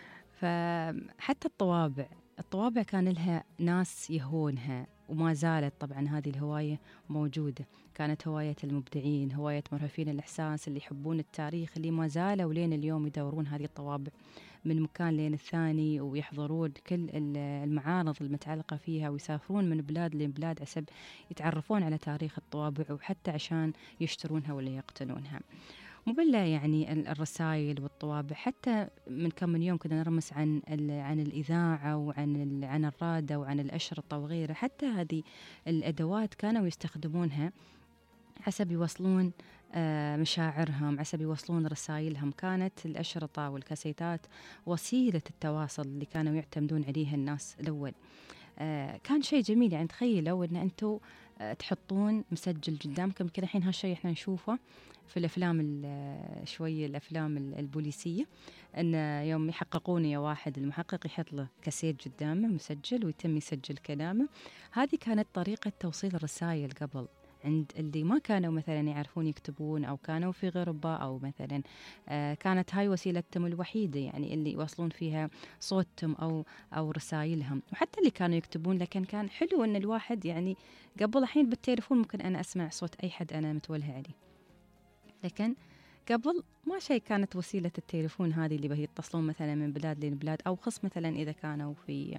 فحتى الطوابع كان لها ناس يهونها وما زالت طبعا هذه الهواية موجودة. كانت هواية المبدعين، هواية مرهفين الإحساس اللي يحبون التاريخ، اللي ما زالوا لين اليوم يدورون هذه الطوابع من مكان لين الثاني ويحضرون كل المعارض المتعلقة فيها ويسافرون من بلاد لبلاد عسب يتعرفون على تاريخ الطوابع وحتى عشان يشترونها ولا يقتنونها. مو بالله يعني الرسائل والطوابع، حتى من كم من يوم كنا نرمس عن الإذاعة وعن الرادة وعن الأشرطة وغيرها. حتى هذه الأدوات كانوا يستخدمونها حسب يوصلون مشاعرهم، حسب يوصلون رسائلهم. كانت الأشرطة والكاسيتات وسيلة التواصل اللي كانوا يعتمدون عليها الناس الأول. كان شيء جميل، يعني تخيلوا أن أنتوا تحطون مسجل قدامكم كذا. الحين هالشيء احنا نشوفه في الأفلام شوية الأفلام البوليسية، أن يوم يحققون يا واحد المحقق يحط له كاسيت قدامه مسجل ويتم يسجل كلامه. هذه كانت طريقة توصيل الرسائل قبل عند اللي ما كانوا مثلا يعرفون يكتبون أو كانوا في غربة أو مثلا كانت هاي وسيلتهم الوحيدة يعني اللي يوصلون فيها صوتهم أو رسائلهم. وحتى اللي كانوا يكتبون، لكن كان حلو أن الواحد يعني قبل الحين بالتليفون ممكن أنا أسمع صوت أي حد أنا متوجهة عليه، لكن قبل ما شيء كانت وسيلة التليفون هذه اللي بهي يتصلون مثلا من بلاد لبلاد، أو خص مثلا إذا كانوا في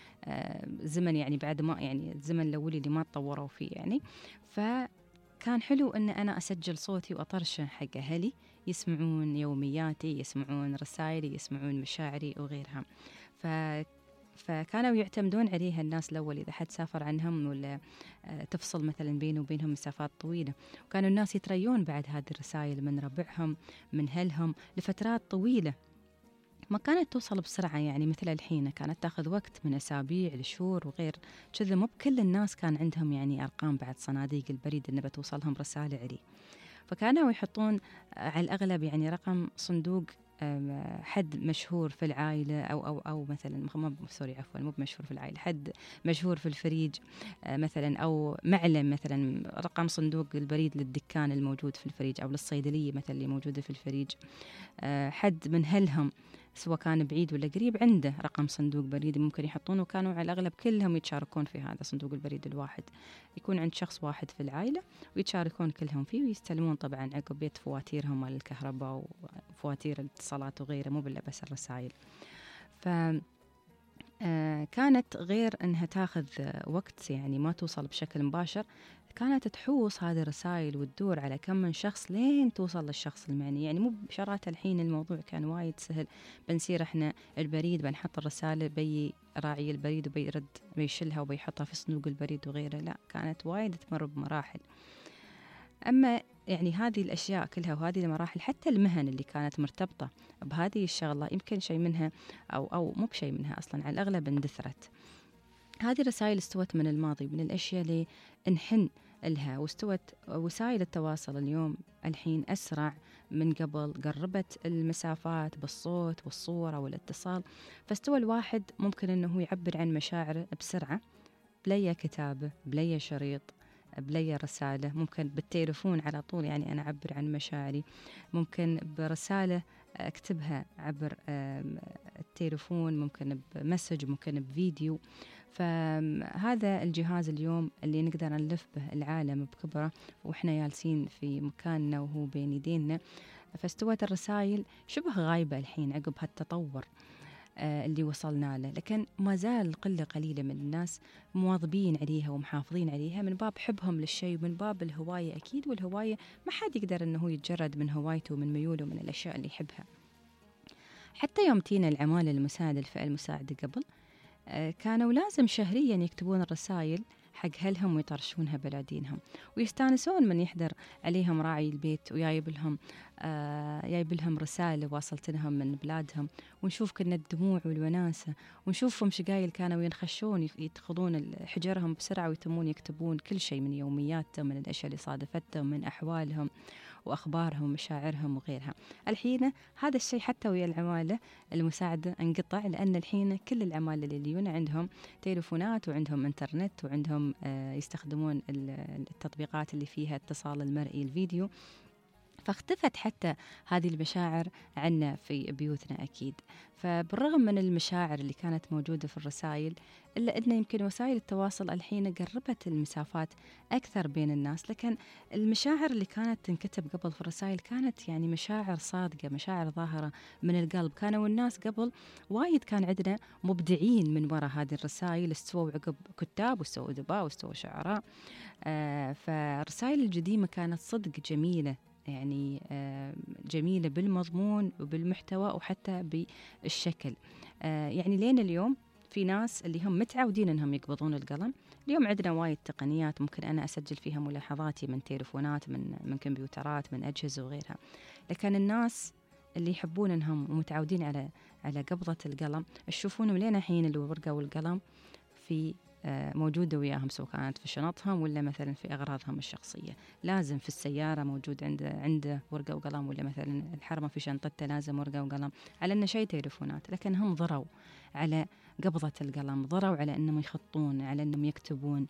زمن يعني بعد ما يعني الزمن الأولي اللي ما تطوروا فيه يعني. فكان حلو أن أنا أسجل صوتي وأطرشه حق أهلي يسمعون يومياتي، يسمعون رسائلي، يسمعون مشاعري وغيرها. فكانوا يعتمدون عليها الناس الأول إذا حد سافر عنهم ولا تفصل مثلا بينه وبينهم مسافات طويلة. وكانوا الناس يتريون بعد هذه الرسائل من ربعهم من أهلهم لفترات طويلة، ما كانت توصل بسرعة يعني مثل الحين، كانت تأخذ وقت من أسابيع لشهور وغير كذا. مو بكل الناس كان عندهم يعني أرقام بعد صناديق البريد إنه بتوصلهم رسالة عليه. فكانوا يحطون على الأغلب يعني رقم صندوق حد مشهور في العائلة أو مثلا مو مشهور في العائلة، حد مشهور في الفريج مثلا، أو معلم مثلا، رقم صندوق البريد للدكان الموجود في الفريج أو للصيدلية مثلا اللي موجودة في الفريج. حد من هلهم سواء كان بعيد ولا قريب عنده رقم صندوق بريد ممكن يحطونه، وكانوا على الأغلب كلهم يتشاركون في هذا صندوق البريد الواحد، يكون عند شخص واحد في العائلة ويتشاركون كلهم فيه، ويستلمون طبعا عقب بيت فواتيرهم مال الكهرباء وفواتير الاتصالات وغيره، مو بالله بس الرسائل. ف كانت غير أنها تاخذ وقت يعني ما توصل بشكل مباشر، كانت تحوص هذه الرسائل وتدور على كم من شخص لين توصل للشخص المعني. يعني مو بشرات الحين الموضوع كان وايد سهل، بنسير احنا البريد بنحط الرسالة بي راعي البريد وبيرد بيشلها وبيحطها في صندوق البريد وغيره، لا كانت وايد تمر بمراحل. أما يعني هذه الأشياء كلها وهذه المراحل، حتى المهن اللي كانت مرتبطة بهذه الشغلة يمكن شيء منها أو مو بشيء منها أصلا على الأغلب اندثرت. هذه الرسائل استوت من الماضي، من الأشياء اللي نحن لها، واستوت وسائل التواصل اليوم الحين أسرع من قبل، قربت المسافات بالصوت والصورة والاتصال، فاستوى الواحد ممكن أنه يعبر عن مشاعره بسرعة بلي كتابة بلي شريط بلي رسالة، ممكن بالتليفون على طول يعني أنا أعبر عن مشاعري، ممكن برسالة أكتبها عبر التليفون، ممكن بمسج، ممكن بفيديو. فهذا الجهاز اليوم اللي نقدر نلف به العالم بكبره وإحنا جالسين في مكاننا وهو بين يدينا. فاستوت الرسائل شبه غايبة الحين عقب هالتطور اللي وصلنا له، لكن ما زال قلة قليلة من الناس مواظبين عليها ومحافظين عليها من باب حبهم للشيء ومن باب الهواية أكيد، والهواية ما حد يقدر أنه يتجرد من هوايته ومن ميوله من الأشياء اللي يحبها. حتى يوم تينا العمالة المساعدة الفئة المساعدة قبل كانوا لازم شهريا يكتبون الرسائل حق أهلهم ويطرشونها بلادينهم، ويستانسون من يحضر عليهم راعي البيت ويايب لهم رسالة واصلت لهم من بلادهم، ونشوف كنا الدموع والوناسة، ونشوفهم شقايل كانوا ينخشون يتخذون حجرهم بسرعة ويتمون يكتبون كل شيء من يومياتهم، من الأشياء اللي صادفتهم، من أحوالهم وأخبارهم ومشاعرهم وغيرها. الحين هذا الشيء حتى ويا العمالة المساعدة انقطع، لأن الحين كل العمالة اللي يجون عندهم تليفونات وعندهم إنترنت وعندهم يستخدمون التطبيقات اللي فيها اتصال المرئي الفيديو، فاختفت حتى هذه المشاعر عنا في بيوتنا أكيد. فبالرغم من المشاعر اللي كانت موجودة في الرسائل، إلا أن يمكن وسائل التواصل الحين قربت المسافات أكثر بين الناس، لكن المشاعر اللي كانت تنكتب قبل في الرسائل كانت يعني مشاعر صادقة، مشاعر ظاهرة من القلب. كانوا الناس قبل وايد كان عندنا مبدعين من وراء هذه الرسائل، استووا عقب كتاب واستووا أدباء واستووا شعراء. فالرسائل القديمة كانت صدق جميلة، يعني جميلة بالمضمون وبالمحتوى وحتى بالشكل. يعني لين اليوم في ناس اللي هم متعودين أنهم يقبضون القلم، اليوم عندنا وايد تقنيات ممكن أنا أسجل فيها ملاحظاتي من تليفونات، من كمبيوترات، من أجهزة وغيرها. لكن الناس اللي يحبون أنهم متعودين على قبضة القلم تشوفونهم لين الحين الورقة والقلم في موجودة وياهم، سواء كانت في شنطهم ولا مثلا في أغراضهم الشخصية. لازم في السيارة موجود عنده ورقة وقلم، ولا مثلا الحرمة في شنطته لازم ورقة وقلم، على أنه شيء تليفونات. لكن هم ضروا على قبضة القلم، ضروا على أنهم يخطون، على أنهم يكتبون.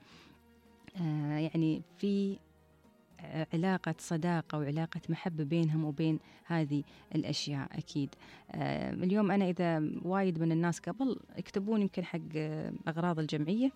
يعني في علاقة صداقة وعلاقة محبة بينهم وبين هذه الأشياء أكيد. اليوم أنا إذا وايد من الناس قبل يكتبون يمكن حق أغراض الجمعية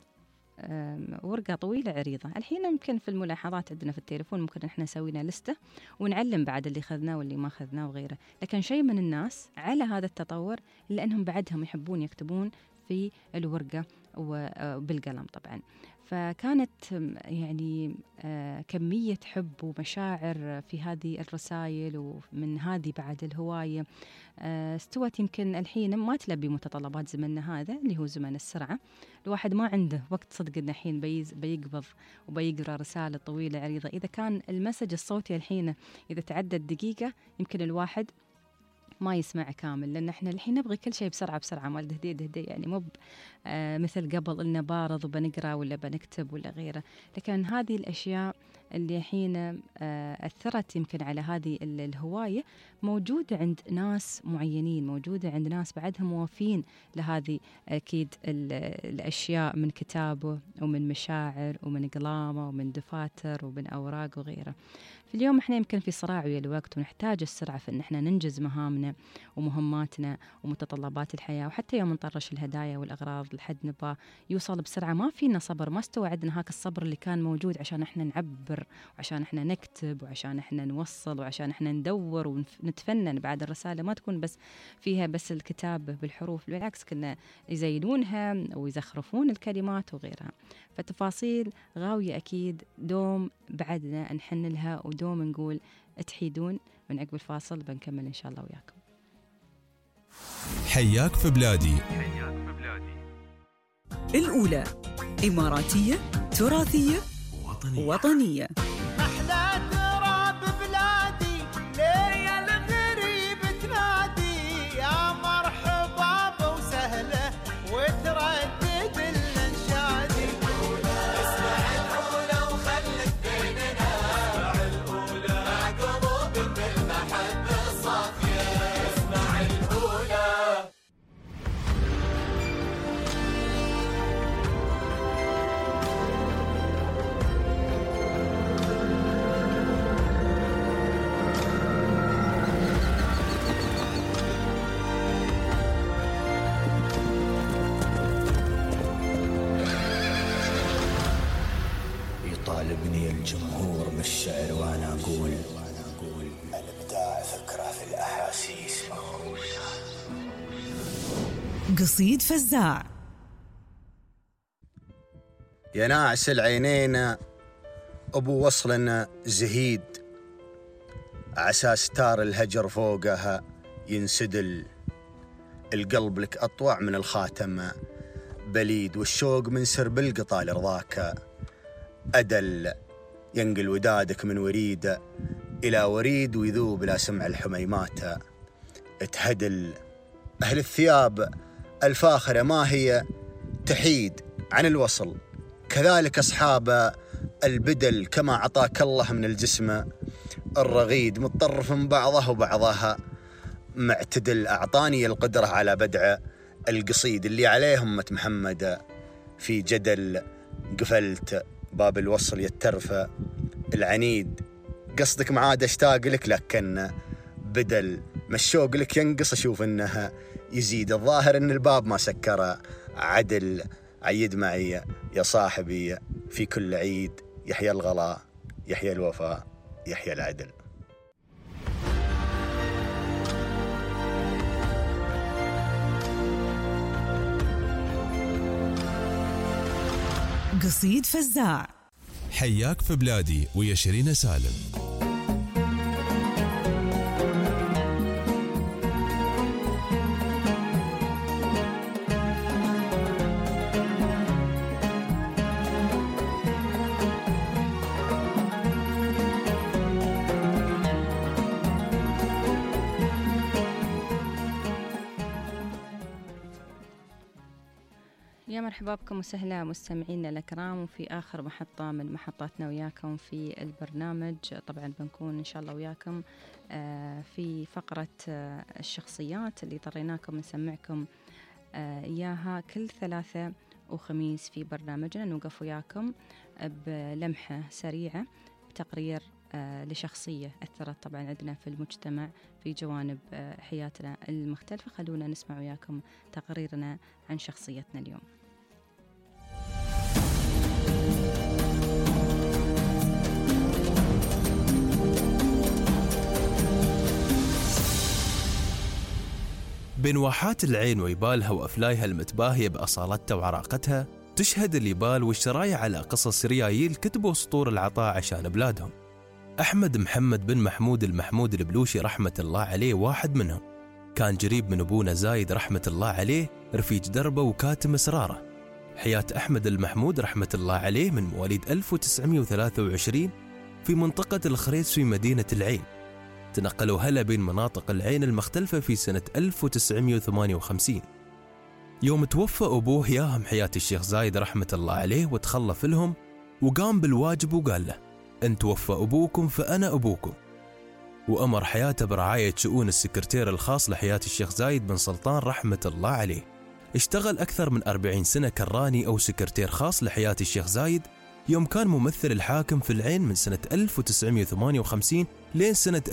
ورقة طويلة عريضة، الحين يمكن في الملاحظات عندنا في التليفون ممكن إحنا سوينا لستة ونعلم بعد اللي خذناه واللي ما خذناه وغيره. لكن شيء من الناس على هذا التطور لأنهم بعدهم يحبون يكتبون في الورقة وبالقلم طبعا. فكانت يعني كمية حب ومشاعر في هذه الرسائل، ومن هذه بعد الهواية استوت يمكن الحين ما تلبي متطلبات زمننا هذا اللي هو زمن السرعة. الواحد ما عنده وقت صدق إنه الحين بيقبض وبيقرأ رسالة طويلة عريضة. إذا كان المسج الصوتي الحين إذا تعدت دقيقة يمكن الواحد ما يسمع كامل، لأن إحنا الحين نبغي كل شيء بسرعة ما دهدي يعني مو مثل قبل إنه بارض وبنقرأ ولا بنكتب ولا غيره. لكن هذه الأشياء اللي حين أثرت يمكن على هذه الهواية موجودة عند ناس معينين، موجودة عند ناس بعدهم موافين لهذه أكيد الأشياء من كتابه ومن مشاعر ومن قلامه ومن دفاتر ومن أوراق وغيره. في اليوم احنا يمكن في صراع ويا الوقت ونحتاج السرعة في ان احنا ننجز مهامنا ومهماتنا ومتطلبات الحياة، وحتى يوم نطرش الهدايا والأغراض لحد نبغى يوصل بسرعة ما فينا صبر، ما استوعدنا هاك الصبر اللي كان موجود عشان احنا نعبر وعشان احنا نكتب وعشان احنا نوصل وعشان احنا ندور ونتفنن. بعد الرسالة ما تكون بس فيها بس الكتابة بالحروف، بالعكس كنا يزينونها ويزخرفون الكلمات وغيرها. فتفاصيل غاوية أكيد دوم بعدنا نحن لها ودوم نقول تحيدون. من عقب الفاصل بنكمل إن شاء الله وياكم. حياك في بلادي. الأولى إماراتية تراثية وطنية. أحلى تراب بلادي ليا الغريب تنادي يا مرحبا وسهلة وتردد الانشادي. اسمع الأولى وخلك بيننا، اسمع الأولى مع قلوب بالمحبة الصافية. اسمع الأولى. يطالبني الجمهور بالشعر وانا اقول الابداع فكره في الاحاسيس مهروسه. قصيد فزاع. يا ناعس العينين ابو وصل زهيد، عسى ستار الهجر فوقها ينسدل. القلب لك اطوع من الخاتم بليد، والشوق من سرب القطا لرضاك أدل. ينقل ودادك من وريد إلى وريد، ويذوب لا سمع الحميمات تهدل. أهل الثياب الفاخرة ما هي تحيد عن الوصل، كذلك أصحاب البدل كما عطاك الله من الجسم الرغيد. متطرف من بعضه وبعضها معتدل، أعطاني القدرة على بدع القصيد اللي عليه أمة محمد في جدل. قفلت باب الوصل يترفى العنيد، قصدك معاد اشتاق لك لكن بدل ما الشوق لك ينقص اشوف انها يزيد. الظاهر ان الباب ما سكر عدل. عيد معي يا صاحبي في كل عيد، يحيى الغلا يحيى الوفاء يحيى العدل. قصيد فزاع. حياك في بلادي ويا شيرين سالم. يا مرحبا بكم وسهلا مستمعينا الأكرام، وفي آخر محطة من محطاتنا وياكم في البرنامج. طبعا بنكون إن شاء الله وياكم في فقرة الشخصيات اللي طريناكم نسمعكم إياها كل ثلاثة وخميس في برنامجنا. نوقف وياكم بلمحة سريعة بتقرير لشخصية أثرت طبعا عندنا في المجتمع في جوانب حياتنا المختلفة. خلونا نسمع وياكم تقريرنا عن شخصيتنا اليوم. بين واحات العين ويبالها وأفلايها المتباهية بأصالتها وعراقتها، تشهد اليبال والشرايع على قصص ريايل كتبوا سطور العطاء عشان بلادهم. أحمد محمد بن محمود المحمود البلوشي رحمة الله عليه واحد منهم. كان قريب من أبونا زايد رحمة الله عليه، رفيج دربه وكاتم أسراره. حياة أحمد المحمود رحمة الله عليه من مواليد 1923 في منطقة الخريس في مدينة العين. تنقلوا هلا بين مناطق العين المختلفة في سنة 1958. يوم توفى أبوه ياهم حياة الشيخ زايد رحمة الله عليه وتخلف لهم، وقام بالواجب وقال له: إن توفى أبوكم فأنا أبوكم. وأمر حياته برعاية شؤون السكرتير الخاص لحياة الشيخ زايد بن سلطان رحمة الله عليه. اشتغل أكثر من 40 سنة كراني أو سكرتير خاص لحياة الشيخ زايد، يوم كان ممثل الحاكم في العين من سنة 1958 لين سنة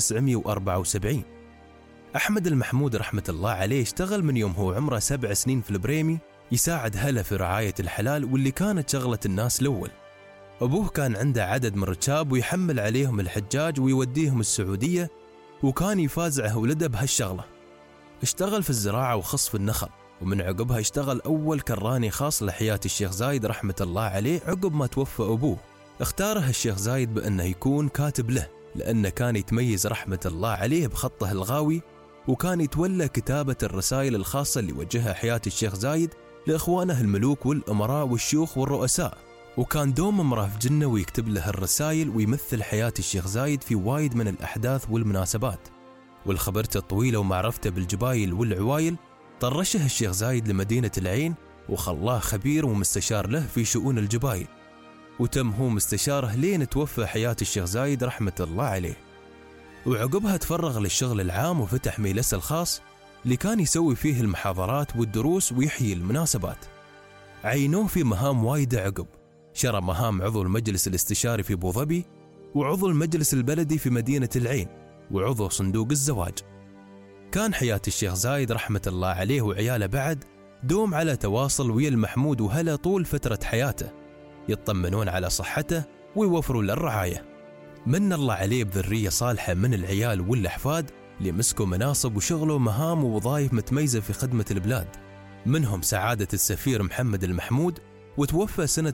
1974. أحمد المحمود رحمة الله عليه اشتغل من يوم هو عمره 7 سنين في البريمي يساعد هلا في رعاية الحلال، واللي كانت شغلة الناس الأول. أبوه كان عنده عدد من الركاب ويحمل عليهم الحجاج ويوديهم السعودية، وكان يفازع ولده بهالشغلة. اشتغل في الزراعة وخصف النخل، ومن عقبها اشتغل أول كراني خاص لحياة الشيخ زايد رحمة الله عليه عقب ما توفى أبوه. اختاره الشيخ زايد بأنه يكون كاتب له، لأنه كان يتميز رحمة الله عليه بخطه الغاوي، وكان يتولى كتابة الرسائل الخاصة اللي وجهها حياة الشيخ زايد لإخوانه الملوك والأمراء والشيوخ والرؤساء، وكان دوم امره في جنة ويكتب له الرسائل ويمثل حياة الشيخ زايد في وايد من الأحداث والمناسبات. والخبرته الطويلة ومعرفته بالجبايل والعوايل طرشه الشيخ زايد لمدينة العين وخلاه خبير ومستشار له في شؤون الجبايل، وتم هو مستشاره لين توفى حياة الشيخ زايد رحمة الله عليه. وعقبها تفرغ للشغل العام وفتح ميلسه الخاص اللي كان يسوي فيه المحاضرات والدروس ويحيي المناسبات. عينوه في مهام وايدة عقب، شرى مهام عضو المجلس الاستشاري في أبو ظبي، وعضو المجلس البلدي في مدينة العين، وعضو صندوق الزواج. كان حياة الشيخ زايد رحمة الله عليه وعياله بعد دوم على تواصل ويا المحمود وهلا طول فترة حياته، يطمنون على صحته ويوفروا له الرعاية. من الله عليه بذرية صالحة من العيال والأحفاد اللي مسكوا مناصب وشغلوا مهام ووظائف متميزة في خدمة البلاد، منهم سعادة السفير محمد المحمود، وتوفى سنة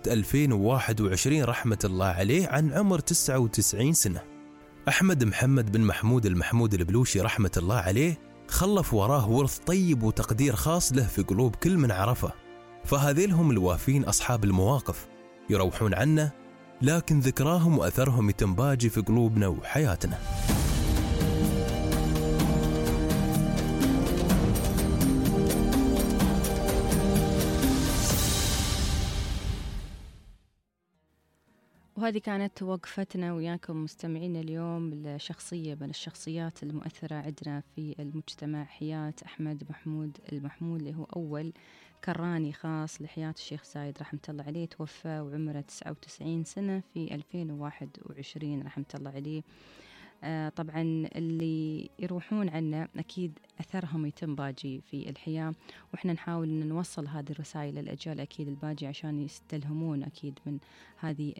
2021 رحمة الله عليه عن عمر 99 سنة. أحمد محمد بن محمود المحمود البلوشي رحمة الله عليه خلف وراه ورث طيب وتقدير خاص له في قلوب كل من عرفه، فهذيلهم الوافين أصحاب المواقف يروحون عنه، لكن ذكراهم وأثرهم يتم باقي في قلوبنا وحياتنا. وهذه كانت وقفتنا وياكم مستمعين اليوم لشخصية من الشخصيات المؤثرة عندنا في المجتمع، حياة أحمد محمود المحمود، اللي هو أول كراني خاص لحياة الشيخ زايد رحمة الله عليه. توفى وعمره 99 سنة في 2021 رحمة الله عليه. طبعا اللي يروحون عنا أكيد أثرهم يتم باجي في الحياة، وإحنا نحاول أن نوصل هذه الرسائل للأجيال أكيد الباجي عشان يستلهمون أكيد من هذه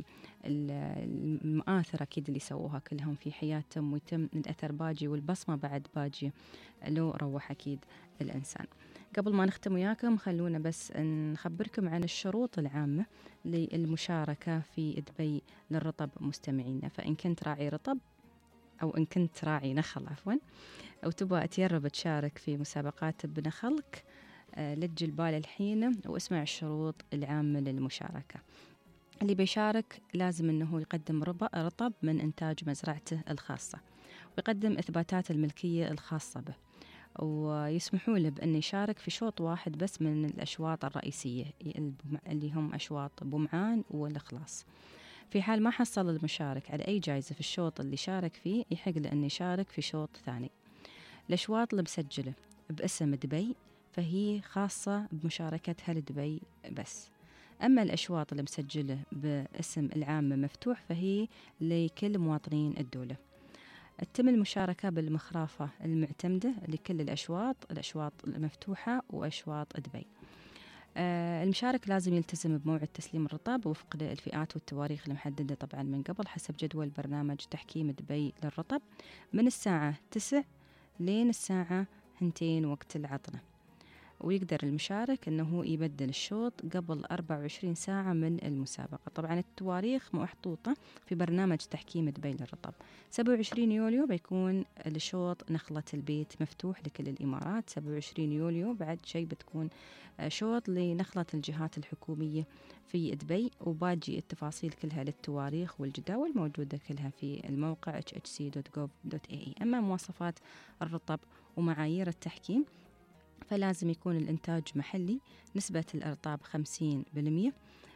المآثر أكيد اللي سووها كلهم في حياتهم، ويتم الأثر باجي والبصمة بعد باجي لو روح أكيد الإنسان. قبل ما نختم وياكم خلونا بس نخبركم عن الشروط العامة للمشاركة في دبي للرطب مستمعينا. فإن كنت راعي رطب أو إن كنت راعي نخل أو تبغى تجرب تشارك في مسابقات بنخلك، لجل بال الحين واسمع الشروط العامة للمشاركة. اللي بيشارك لازم أنه يقدم رطب من إنتاج مزرعته الخاصة، ويقدم إثباتات الملكية الخاصة به، ويسمحوا له بأن يشارك في شوط واحد بس من الأشواط الرئيسية اللي هم أشواط بومعان والإخلاص. في حال ما حصل المشارك على أي جائزة في الشوط اللي شارك فيه، يحق له أن يشارك في شوط ثاني. الأشواط المسجلة باسم دبي فهي خاصة بمشاركتها لدبي بس، أما الأشواط المسجلة باسم العامة مفتوح فهي لكل مواطنين الدولة. تتم المشاركة بالمخرافة المعتمدة لكل الأشواط المفتوحة وأشواط دبي. المشارك لازم يلتزم بموعد تسليم الرطب وفق الفئات والتواريخ المحددة طبعا من قبل حسب جدول برنامج تحكيم دبي للرطب من الساعة 9 لين الساعة 2 وقت العطلة. ويقدر المشارك أنه يبدل الشوط قبل 24 ساعة من المسابقة. طبعا التواريخ محطوطة في برنامج تحكيم دبي للرطب. 27 يوليو بيكون الشوط نخلة البيت مفتوح لكل الإمارات. 27 يوليو بعد شيء بتكون شوط لنخلة الجهات الحكومية في دبي، وباجي التفاصيل كلها للتواريخ والجداول موجودة كلها في الموقع hhc.gov.ae. أما مواصفات الرطب ومعايير التحكيم فلازم يكون الإنتاج محلي، نسبة الأرطاب 50%،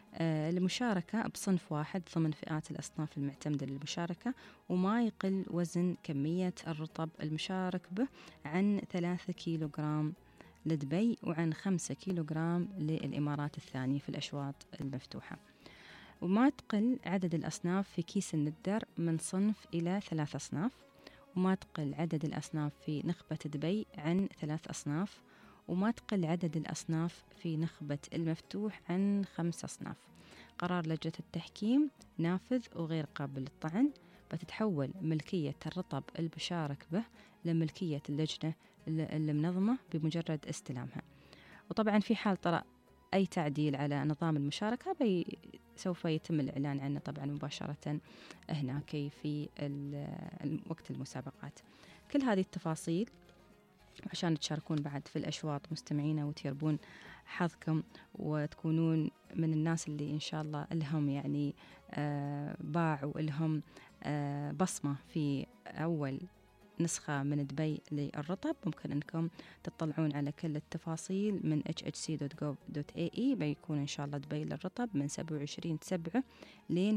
المشاركة بصنف واحد ضمن فئات الأصناف المعتمدة للمشاركة، وما يقل وزن كمية الرطب المشارك به عن 3 كيلوغرام لدبي وعن 5 كيلوغرام للإمارات الثانية في الأشواط المفتوحة. وما تقل عدد الأصناف في كيس الندر من صنف إلى 3 أصناف، وما تقل عدد الأصناف في نخبة دبي عن 3 أصناف، وما تقل عدد الأصناف في نخبة المفتوح عن 5 أصناف. قرار لجنة التحكيم نافذ وغير قابل للطعن. بتتحول ملكية الرطب المشارك به لملكية اللجنة المنظمة بمجرد استلامها. وطبعا في حال طرأ أي تعديل على نظام المشاركة سوف يتم الإعلان عنه طبعا مباشرة هناك في وقت المسابقات. كل هذه التفاصيل عشان تشاركون بعد في الأشواط مستمعينا وتيربون حظكم وتكونون من الناس اللي إن شاء الله لهم يعني باعوا لهم بصمة في أول نسخة من دبي للرطب. ممكن أنكم تطلعون على كل التفاصيل من hhc.gov.ae. بيكون إن شاء الله دبي للرطب من 27/7 لين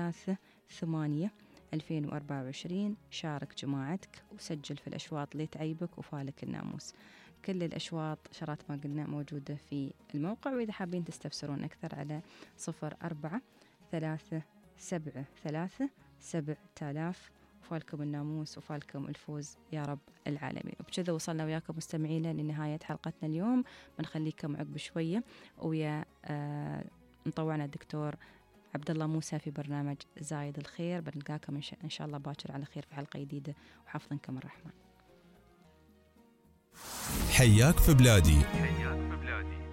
3/8/2024. شارك جماعتك وسجل في الأشواط لتعيبك وفالك الناموس. كل الأشواط شرات ما قلنا موجودة في الموقع، وإذا حابين تستفسرون أكثر على 04-373-7000. وفالكم الناموس وفالكم الفوز يا رب العالمين. وبكذا وصلنا وياكم مستمعينا لنهاية حلقتنا اليوم. بنخليكم عقب شوية ويا مطوعنا الدكتور عبد الله موسى في برنامج زايد الخير. بنلقاكم إن شاء الله باكر على خير في حلقة جديدة، وحفظكم الرحمن. حياك في بلادي.